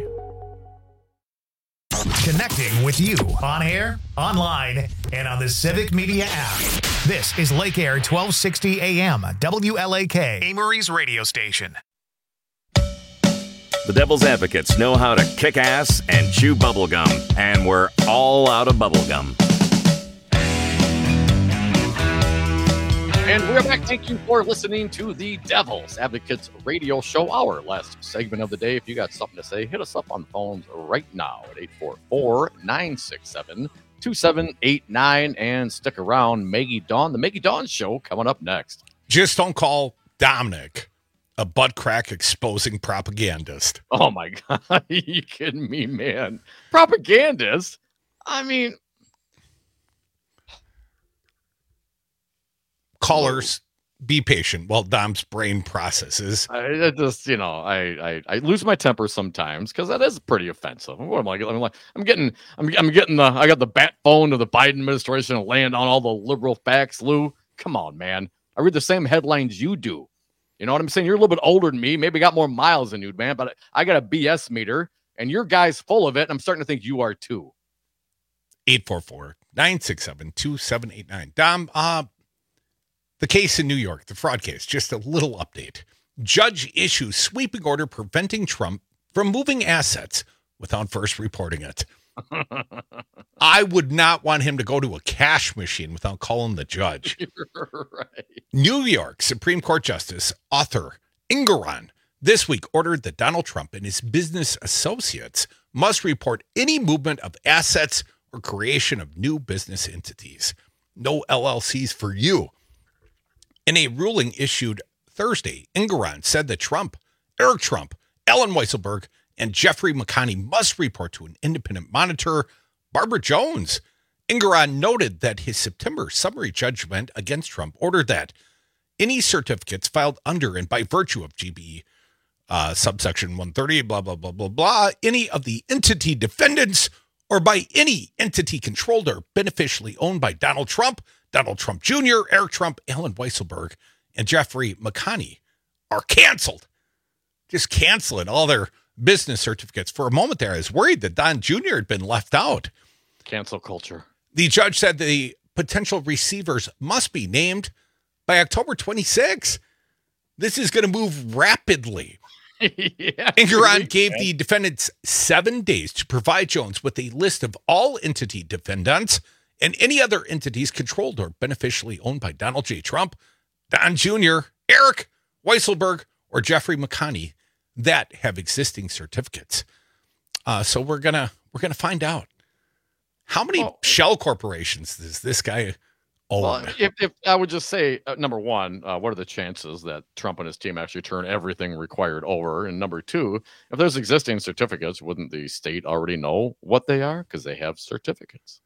Connecting with you on air, online, and on the Civic Media app. This is Lake Air twelve sixty A M, W L A K, Amory's radio station. The Devil's Advocates know how to kick ass and chew bubblegum, and we're all out of bubblegum. And we're back. Thank you for listening to the Devil's Advocates radio show, our last segment of the day. If you got something to say, hit us up on the phones right now at eight four four, nine six seven, two seven eight nine and stick around. Maggie Dawn, the Maggie Dawn show coming up next. Just don't call Dominic a butt crack exposing propagandist. Oh my God. Are you kidding me, man? Propagandist? I mean, callers, be patient while Dom's brain processes. I, I just, you know, I, I, I lose my temper sometimes because that is pretty offensive. What am I? I'm like, I'm getting, I'm, I'm getting the, I got the bat phone of the Biden administration and laying on all the liberal facts. Lou, come on, man. I read the same headlines you do. You know what I'm saying? You're a little bit older than me, maybe got more miles than you, man. But I got a B S meter, and your guy's full of it. And I'm starting to think you are too. eight four four, nine six seven, two seven eight nine. Dom, uh. The case in New York, the fraud case, just a little update. Judge issues sweeping order preventing Trump from moving assets without first reporting it. I would not want him to go to a cash machine without calling the judge. Right. New York Supreme Court Justice Arthur Engoron this week ordered that Donald Trump and his business associates must report any movement of assets or creation of new business entities. No L L Cs for you. In a ruling issued Thursday, Engoron said that Trump, Eric Trump, Ellen Weisselberg, and Jeffrey McConney must report to an independent monitor, Barbara Jones. Engoron noted that his September summary judgment against Trump ordered that any certificates filed under and by virtue of G B E, uh, subsection one thirty, blah, blah, blah, blah, blah, any of the entity defendants or by any entity controlled or beneficially owned by Donald Trump, Donald Trump Junior, Eric Trump, Ellen Weisselberg, and Jeffrey McConney are canceled. Just canceling all their business certificates. For a moment there, I was worried that Don Junior had been left out. Cancel culture. The judge said the potential receivers must be named by October twenty-sixth. This is going to move rapidly. Yeah, Engoron gave the defendants seven days to provide Jones with a list of all entity defendants and any other entities controlled or beneficially owned by Donald J. Trump, Don Junior, Eric Weisselberg, or Jeffrey McConney that have existing certificates. Uh, so we're gonna we're gonna find out how many well, shell corporations does this guy own. Well, if, if I would just say, uh, number one, uh, what are the chances that Trump and his team actually turn everything required over? And number two, if there's existing certificates, wouldn't the state already know what they are because they have certificates?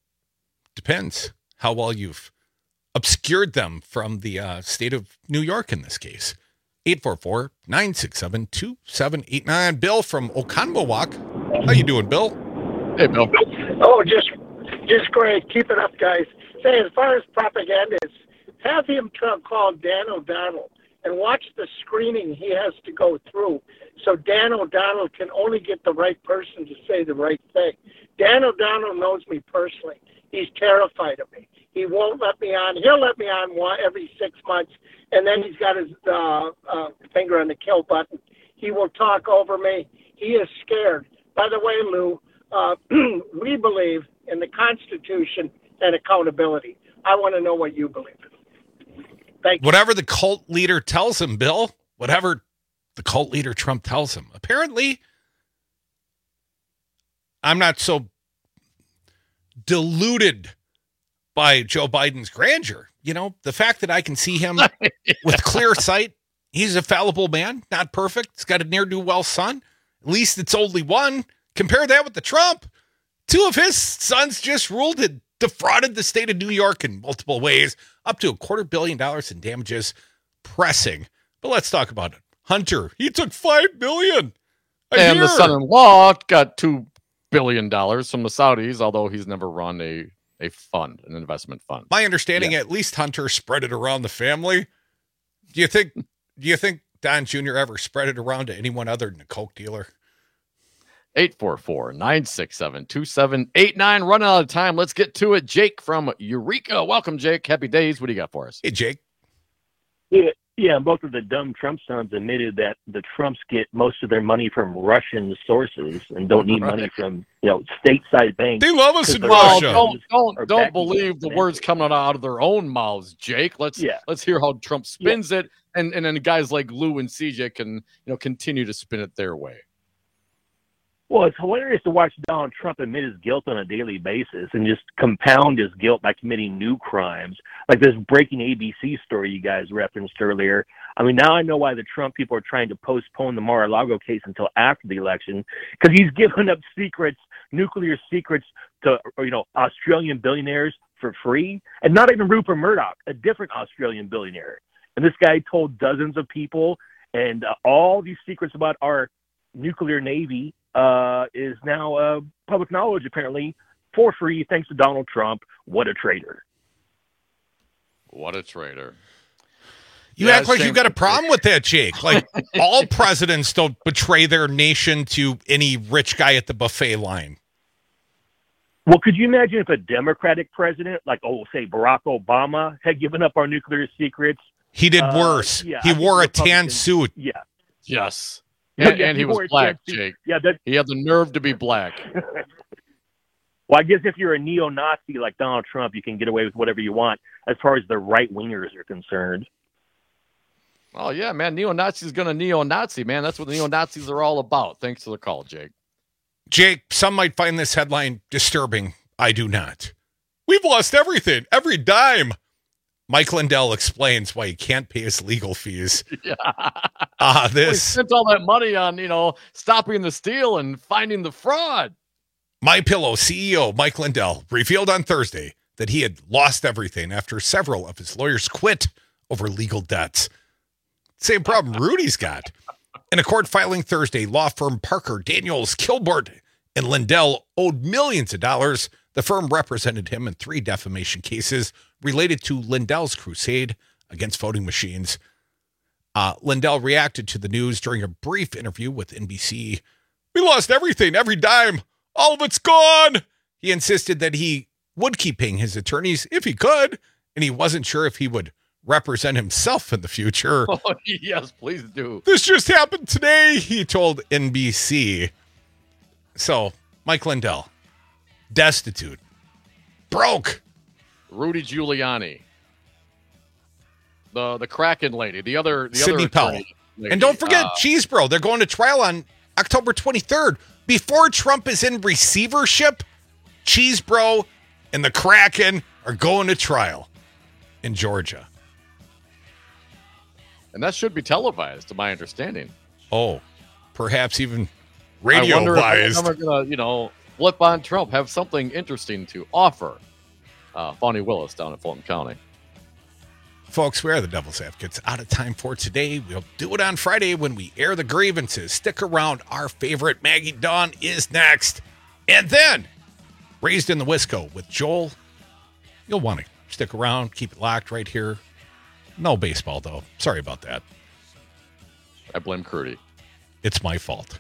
Depends how well you've obscured them from the uh, state of New York in this case. eight four four, nine six seven, two seven eight nine. Bill from Oconomowoc. How you doing, Bill? Hey, Bill. Oh, just just great. Keep it up, guys. Say, as far as propaganda is, have him Trump call Dan O'Donnell and watch the screening he has to go through. So Dan O'Donnell can only get the right person to say the right thing. Dan O'Donnell knows me personally. He's terrified of me. He won't let me on. He'll let me on one every six months, and then he's got his uh, uh, finger on the kill button. He will talk over me. He is scared. By the way, Lou, uh, we believe in the Constitution and accountability. I want to know what you believe in. Thank you. Whatever the cult leader tells him, Bill, whatever the cult leader Trump tells him. Apparently, I'm not so deluded by Joe Biden's grandeur. You know, the fact that I can see him with clear sight, he's a fallible man, not perfect. He's got a ne'er-do-well son. At least it's only one. Compare that with the Trump. Two of his sons just ruled it, defrauded the state of New York in multiple ways, up to a quarter billion dollars in damages, pressing. But let's talk about it. Hunter, he took five billion dollars. And the son-in-law got two billion dollars from the Saudis, although he's never run a, a fund, an investment fund. My understanding, Yeah. at least Hunter spread it around the family. Do you think, do you think Don Junior ever spread it around to anyone other than a Coke dealer? eight four four, nine six seven, two seven eight nine. Running out of time. Let's get to it. Jake from Eureka. Welcome, Jake. Happy days. What do you got for us? Hey, Jake. Yeah, yeah. Both of the dumb Trump sons admitted that the Trumps get most of their money from Russian sources and don't need Right. money from you know stateside banks. They love us 'Cause in the Well, Russians don't don't are don't backing believe the them. words coming out of their own mouths, Jake. Let's Yeah. let's hear how Trump spins it, and and then guys like Lou and C J can you know continue to spin it their way. Well, it's hilarious to watch Donald Trump admit his guilt on a daily basis and just compound his guilt by committing new crimes, like this breaking A B C story you guys referenced earlier. I mean, now I know why the Trump people are trying to postpone the Mar-a-Lago case until after the election, because he's given up secrets, nuclear secrets, to you know Australian billionaires for free, and not even Rupert Murdoch, a different Australian billionaire. And this guy told dozens of people, and uh, all these secrets about our nuclear navy uh, is now uh, public knowledge, apparently, for free, thanks to Donald Trump. What a traitor. What a traitor. You Yeah, act like shame- you've got a problem with that, Jake. Like all presidents don't betray their nation to any rich guy at the buffet line. Well, could you imagine if a Democratic president, like, oh, say Barack Obama, had given up our nuclear secrets? He did Uh, worse. yeah, he I think wore a tan Republicans- suit. Yeah. Yes. Yeah, And, yeah, and he he was wore a black, tan suit. Jake. Yeah, that, He had the nerve to be black. well, I guess if you're a neo-Nazi like Donald Trump, you can get away with whatever you want as far as the right-wingers are concerned. Oh, yeah, man. Neo-Nazi's going to neo-Nazi, man. That's what the neo-Nazis are all about. Thanks for the call, Jake. Jake, some might find this headline disturbing. I do not. We've lost everything, every dime. Mike Lindell explains why he can't pay his legal fees. Yeah. Ah, Well, he this. spent all that money on, you know, stopping the steal and finding the fraud. MyPillow C E O Mike Lindell revealed on Thursday that he had lost everything after several of his lawyers quit over legal debts. Same problem Rudy's got. In a court filing Thursday, law firm Parker, Daniels, Kilbert, and Lindell owed millions of dollars. The firm represented him in three defamation cases related to Lindell's crusade against voting machines. Uh, Lindell reacted to the news during a brief interview with N B C. We lost everything, every dime. All of it's gone. He insisted that he would keep paying his attorneys if he could, and he wasn't sure if he would represent himself in the future. Oh, yes, please do. This just happened today, he told N B C. So, Mike Lindell, destitute, broke. Rudy Giuliani. The the Kraken lady. The other the Sidney other Powell. attorney lady. And don't forget Uh, Cheesebro. They're going to trial on October twenty-third. Before Trump is in receivership, Cheesebro and the Kraken are going to trial in Georgia. and that should be televised, to my understanding. Oh, perhaps even I wonder if radio-vised. they're going to, you know, flip on Trump, have something interesting to offer. Uh, Fonnie Willis down in Fulton County. Folks, we are the Devil's Advocates. Out of time for today. We'll do it on Friday when we air the grievances. Stick around. Our favorite Maggie Dawn is next. And then, Raised in the Wisco with Joel. You'll want to stick around. Keep it locked right here. No baseball, though. Sorry about that. I blame Crudy. It's my fault.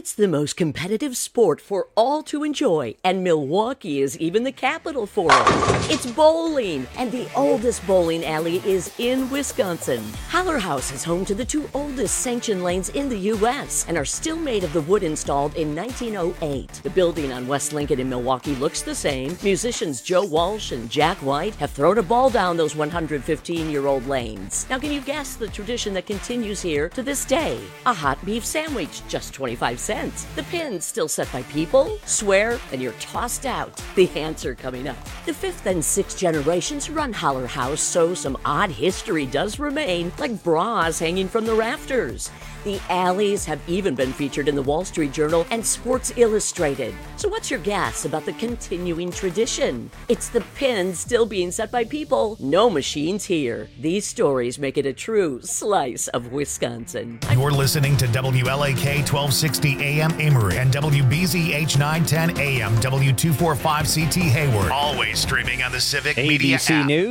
It's the most competitive sport for all to enjoy, and Milwaukee is even the capital for it. It's bowling, and the oldest bowling alley is in Wisconsin. Haller House is home to the two oldest sanctioned lanes in the U S and are still made of the wood installed in nineteen oh eight. The building on West Lincoln in Milwaukee looks the same. Musicians Joe Walsh and Jack White have thrown a ball down those one hundred fifteen-year-old lanes. Now, can you guess the tradition that continues here to this day? A hot beef sandwich, just twenty-five cents. The pins still set by people, swear, and you're tossed out. The answer coming up. The fifth and sixth generations run Haller House, so some odd history does remain, like bras hanging from the rafters. The alleys have even been featured in the Wall Street Journal and Sports Illustrated. So what's your guess about the continuing tradition? It's the pins still being set by people. No machines here. These stories make it a true slice of Wisconsin. You're listening to W L A K twelve sixty A M Amory and W B Z H nine ten A M W two forty-five C T Hayward. Always streaming on the Civic A B C Media app. News.